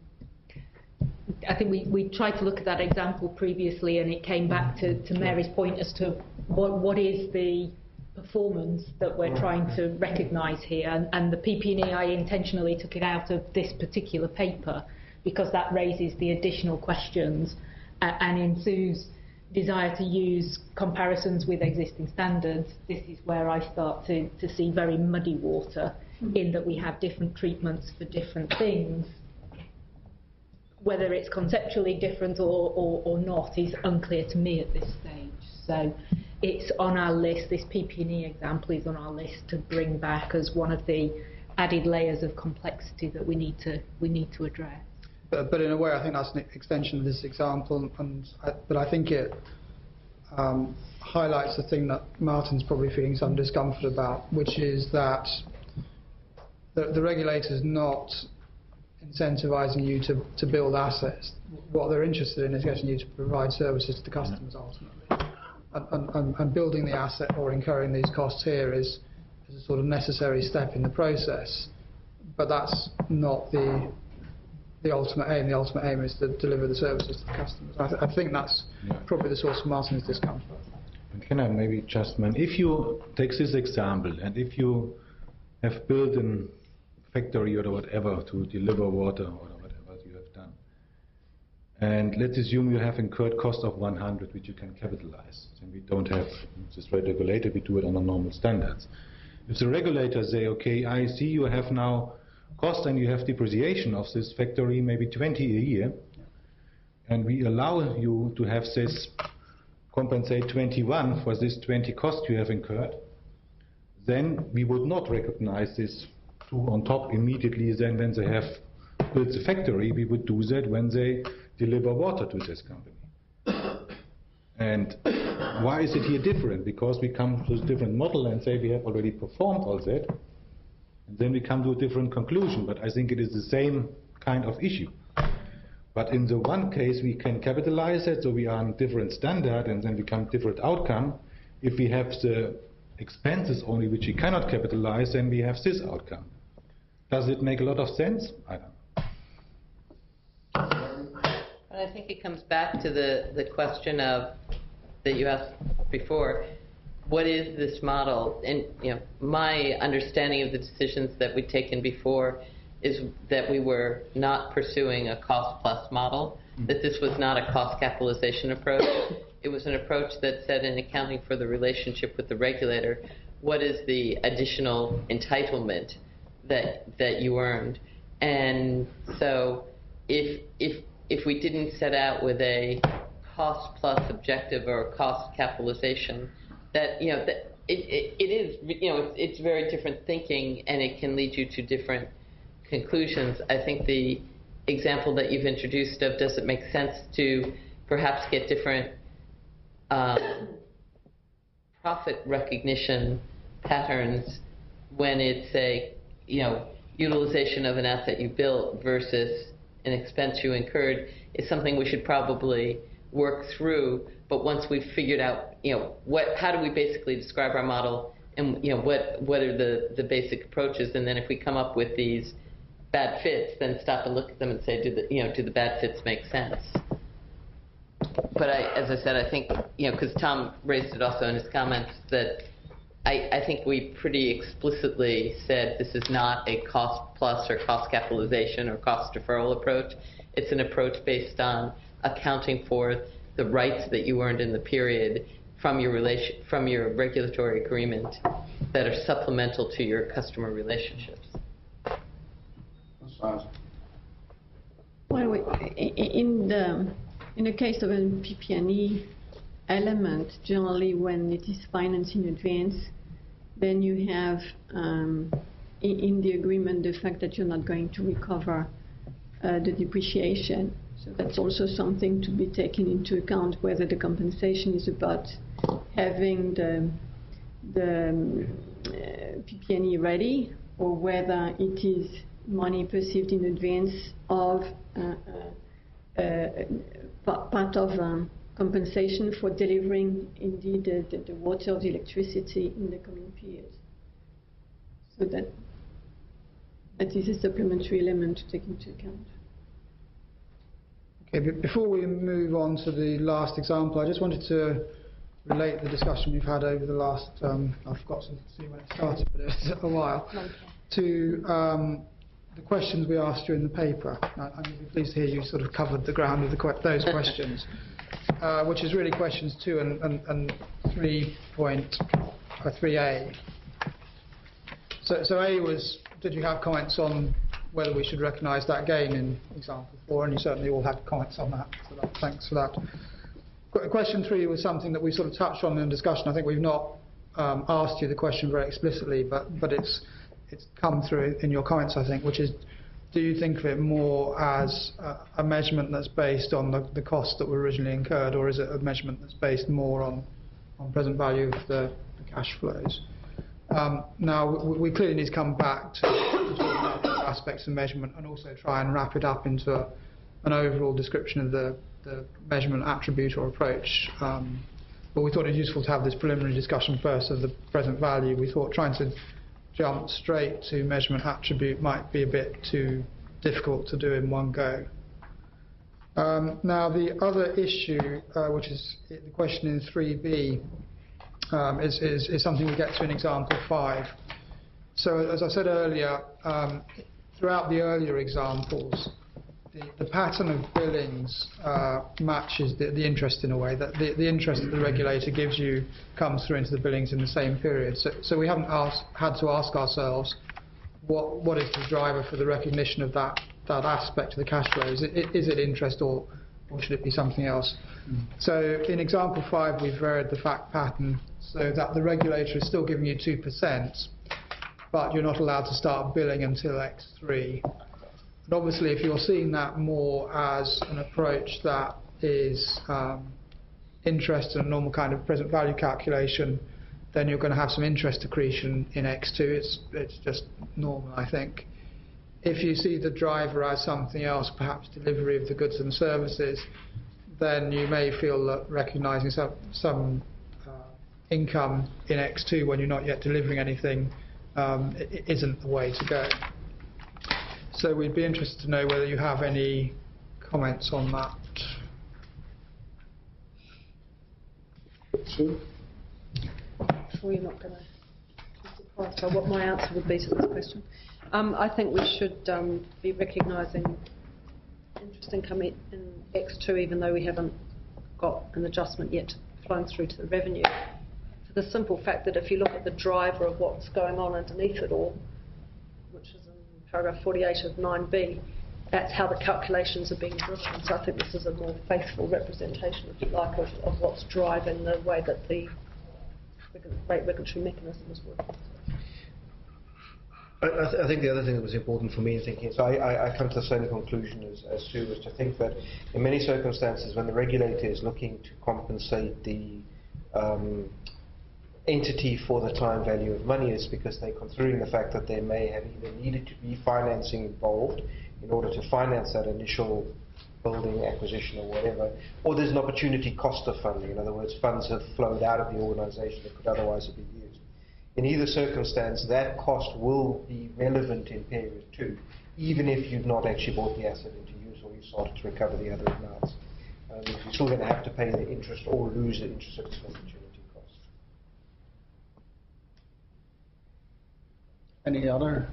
I think we, we tried to look at that example previously, and it came back to, to Mary's point as to what what is the performance that we're trying to recognise here, and, and the P P N E, I intentionally took it out of this particular paper because that raises the additional questions, uh, and in Sue's desire to use comparisons with existing standards, this is where I start to, to see very muddy water, mm-hmm. in that we have different treatments for different things. Whether it's conceptually different or, or, or not is unclear to me at this stage. So it's on our list, this P P N E example is on our list to bring back as one of the added layers of complexity that we need to, we need to address. But, but in a way, I think that's an extension of this example, and I, but I think it um, highlights the thing that Martin's probably feeling some discomfort about, which is that the, the regulator's not incentivising you to, to build assets. What they're interested in is getting you to provide services to the customers ultimately. And, and, and building the asset or incurring these costs here is, is a sort of necessary step in the process. But that's not the the ultimate aim. The ultimate aim is to deliver the services to the customers. I, th I think that's yeah. probably the source of Martin's discomfort. Can I maybe just, man, if you take this example, and if you have built a factory or whatever to deliver water or whatever you have done, and let's assume you have incurred cost of one hundred, which you can capitalize, and we don't have this rate regulator, we do it under normal standards. If the regulators say, okay, I see you have now cost and you have depreciation of this factory, maybe twenty a year, and we allow you to have this compensate twenty-one for this twenty cost you have incurred, then we would not recognize this two on top immediately. Then when they have built the factory, we would do that when they deliver water to this company. And why is it here different? Because we come to a different model and say we have already performed all that, and then we come to a different conclusion. But I think it is the same kind of issue. But in the one case we can capitalize it, so we are on different standard, and then we come different outcome. If we have the expenses only which we cannot capitalize, then we have this outcome. Does it make a lot of sense? I don't know. And I think it comes back to the, the question of that you asked before, what is this model? And you know, my understanding of the decisions that we'd taken before is that we were not pursuing a cost plus model, that this was not a cost capitalization approach. It was an approach that said, in accounting for the relationship with the regulator, what is the additional entitlement that that you earned? And so if if if we didn't set out with a cost plus objective or a cost capitalization, that you know that it, it, it is you know it's, it's very different thinking, and it can lead you to different conclusions. I think the example that you've introduced of, does it make sense to perhaps get different um, profit recognition patterns when it's a you know utilization of an asset you built versus an expense you incurred, is something we should probably work through. But once we've figured out you know what how do we basically describe our model, and you know what what are the the basic approaches, and then if we come up with these bad fits, then stop and look at them and say, do the you know do the bad fits make sense? But I, as I said, I think you know because Tom raised it also in his comments, that I, I think we pretty explicitly said this is not a cost plus or cost capitalization or cost deferral approach. It's an approach based on accounting for the rights that you earned in the period from your relation from your regulatory agreement that are supplemental to your customer relationships. Well, we, in the in the case of a P P N E element, generally when it is financed in advance, then you have um, in, in the agreement the fact that you're not going to recover uh, the depreciation. So that's also something to be taken into account, whether the compensation is about having the the um, uh, P P N E ready, or whether it is money perceived in advance of uh, uh, uh, pa- part of um, compensation for delivering indeed the, the, the water or the electricity in the coming period. So that, that is a supplementary element to take into account. Okay, but before we move on to the last example, I just wanted to relate the discussion we've had over the last, um, I forgot to see when it started, but it's a while, to um, the questions we asked you in the paper. I, I'm pleased to hear you sort of covered the ground with the que- those questions, uh, which is really questions two and, and, and three point, uh, three A. So, so A was, did you have comments on whether we should recognise that gain in example four, and you certainly all had comments on that, so that, thanks for that. Qu- question three was something that we sort of touched on in discussion. I think we've not um, asked you the question very explicitly, but, but it's, it's come through in your comments, I think, which is, do you think of it more as a, a measurement that's based on the, the costs that were originally incurred, or is it a measurement that's based more on, on present value of the, the cash flows? Um, now, we, we clearly need to come back to, to talk about these aspects of measurement and also try and wrap it up into a, an overall description of the, the measurement attribute or approach. Um, but we thought it was useful to have this preliminary discussion first of the present value. We thought trying to jump straight to measurement attribute might be a bit too difficult to do in one go. Um, now, the other issue, uh, which is the question in three B, Um, is, is, is something we get to in example five. So as I said earlier, um, throughout the earlier examples, the, the pattern of billings uh, matches the, the interest in a way, that the, the interest that the regulator gives you comes through into the billings in the same period. So, so we haven't asked, had to ask ourselves what, what is the driver for the recognition of that, that aspect of the cash flow. Is it, is it interest, or, or should it be something else? Mm. So in example five, we've varied the fact pattern so that the regulator is still giving you two percent, but you're not allowed to start billing until X three. And obviously, if you're seeing that more as an approach that is um, interest in a normal kind of present value calculation, then you're going to have some interest accretion in X two. It's, it's just normal, I think. If you see the driver as something else, perhaps delivery of the goods and services, then you may feel that recognising some, some uh, income in X two when you're not yet delivering anything um, isn't the way to go. So we'd be interested to know whether you have any comments on that. Sure, you're not going to be surprised by what my answer would be to this question. Um, I think we should um, be recognising interest income in X two, even though we haven't got an adjustment yet flowing through to the revenue. For the simple fact that if you look at the driver of what's going on underneath it all, which is in paragraph forty-eight of nine B, that's how the calculations are being driven. So I think this is a more faithful representation, if you like, of, of what's driving the way that the rate regulatory mechanism is working. I, I, th I think the other thing that was important for me in thinking, so I, I, I come to the same conclusion as, as Sue, was to think that in many circumstances when the regulator is looking to compensate the um, entity for the time value of money, it's because they're considering the fact that there may have either needed to be financing involved in order to finance that initial building acquisition or whatever, or there's an opportunity cost of funding. In other words, funds have flowed out of the organisation that could otherwise have been used. In either circumstance, that cost will be relevant in period two, even if you've not actually brought the asset into use or you started to recover the other amounts. Um, you're still going to have to pay the interest or lose the interest at opportunity cost. Any other?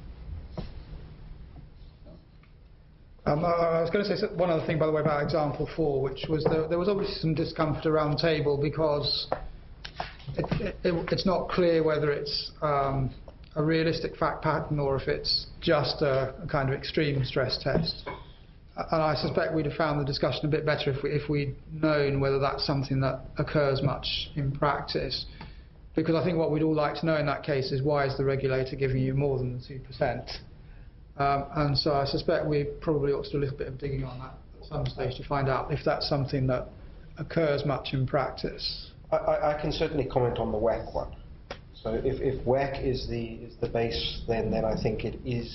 Um, I was going to say one other thing, by the way, about example four, which was there, there was obviously some discomfort around the table because It, it, it, it's not clear whether it's um, a realistic fact pattern or if it's just a, a kind of extreme stress test. And I suspect we'd have found the discussion a bit better if, we, if we'd known whether that's something that occurs much in practice. Because I think what we'd all like to know in that case is, why is the regulator giving you more than the two percent? Um, and so I suspect we probably ought to do a little bit of digging on that at some stage to find out if that's something that occurs much in practice. I, I can certainly comment on the W A C one. So if, if W A C is the is the base, then then I think it is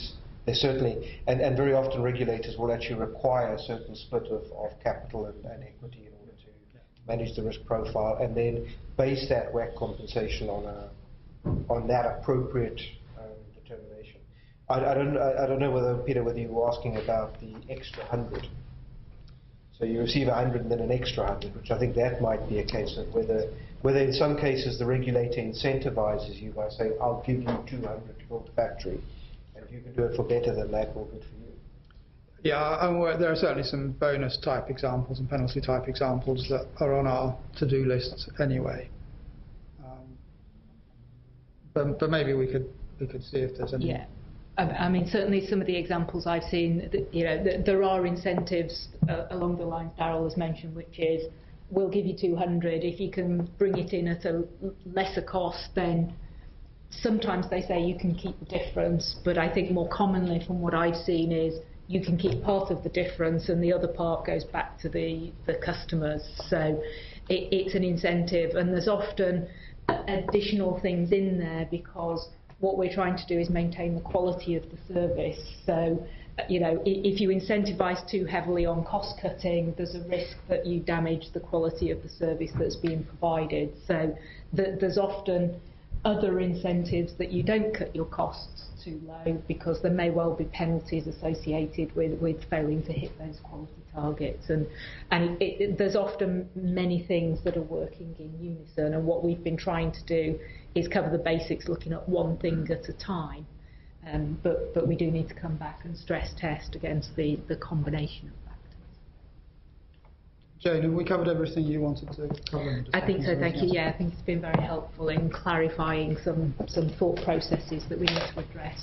They certainly, and, and very often regulators will actually require a certain split of, of capital and, and equity in order to manage the risk profile, and then base that W A C C compensation on a on that appropriate um, determination. I, I don't I, I don't know whether, Peter, whether you were asking about the extra hundred. So you receive a hundred and then an extra hundred, which I think that might be a case of whether whether in some cases the regulator incentivizes you by saying, I'll give you two hundred to build the factory, and if you can do it for better than that, well, good for you. Yeah, I'm aware there are certainly some bonus type examples and penalty type examples that are on our to-do list anyway. Um, but, but maybe we could we could see if there's any. Yeah. I mean, certainly some of the examples I've seen, you know, there are incentives uh, along the lines Darryl has mentioned, which is, we'll give you two hundred. If you can bring it in at a lesser cost, then sometimes they say you can keep the difference. But I think more commonly from what I've seen is you can keep part of the difference and the other part goes back to the, the customers. So it, it's an incentive, and there's often additional things in there because what we're trying to do is maintain the quality of the service. So, you know, if you incentivise too heavily on cost cutting, there's a risk that you damage the quality of the service that's being provided. So th there's often other incentives that you don't cut your costs too low, because there may well be penalties associated with, with failing to hit those quality targets. And, and it, it, there's often many things that are working in unison, and what we've been trying to do is cover the basics, looking at one thing at a time. Um, but, but we do need to come back and stress test against the, the combination of factors. Jane, have we covered everything you wanted to cover? I think so, thank you. Yeah, I think it's been very helpful in clarifying some, some thought processes that we need to address.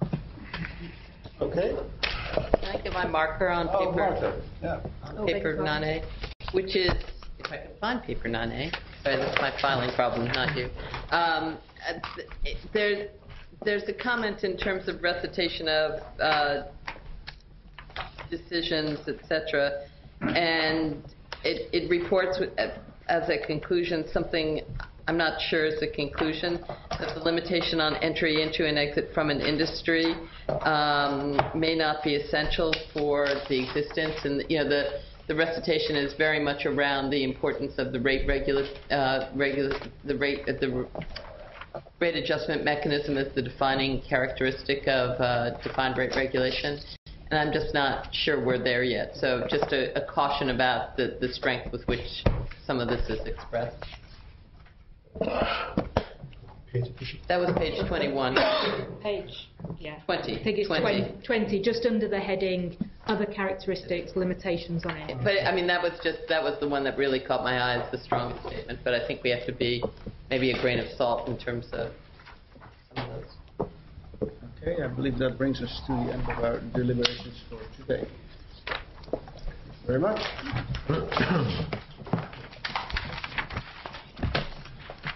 Okay. Can I get my marker on Oh, paper? Martha. Yeah. On Oh, paper beg your nine A, which is, if I can find paper nine A, sorry, that's my filing problem, not you. Um, uh, th- there, there's a comment in terms of recitation of uh, decisions, et cetera, and it, it reports with, uh, as a conclusion something I'm not sure is a conclusion, that the limitation on entry into and exit from an industry um, may not be essential for the existence, and you know the the recitation is very much around the importance of the rate regula uh, regula the rate uh, the rate adjustment mechanism as the defining characteristic of uh, defined rate regulation. And I'm just not sure we're there yet. So just a, a caution about the, the strength with which some of this is expressed. That was page twenty-one. Page, yeah. twenty. I think it's twenty. twenty, just under the heading, other characteristics, limitations on it. But I mean, that was just, that was the one that really caught my eye as the strongest statement. But I think we have to be maybe a grain of salt in terms of some of those. Okay, I believe that brings us to the end of our deliberations for today. Thank you very much.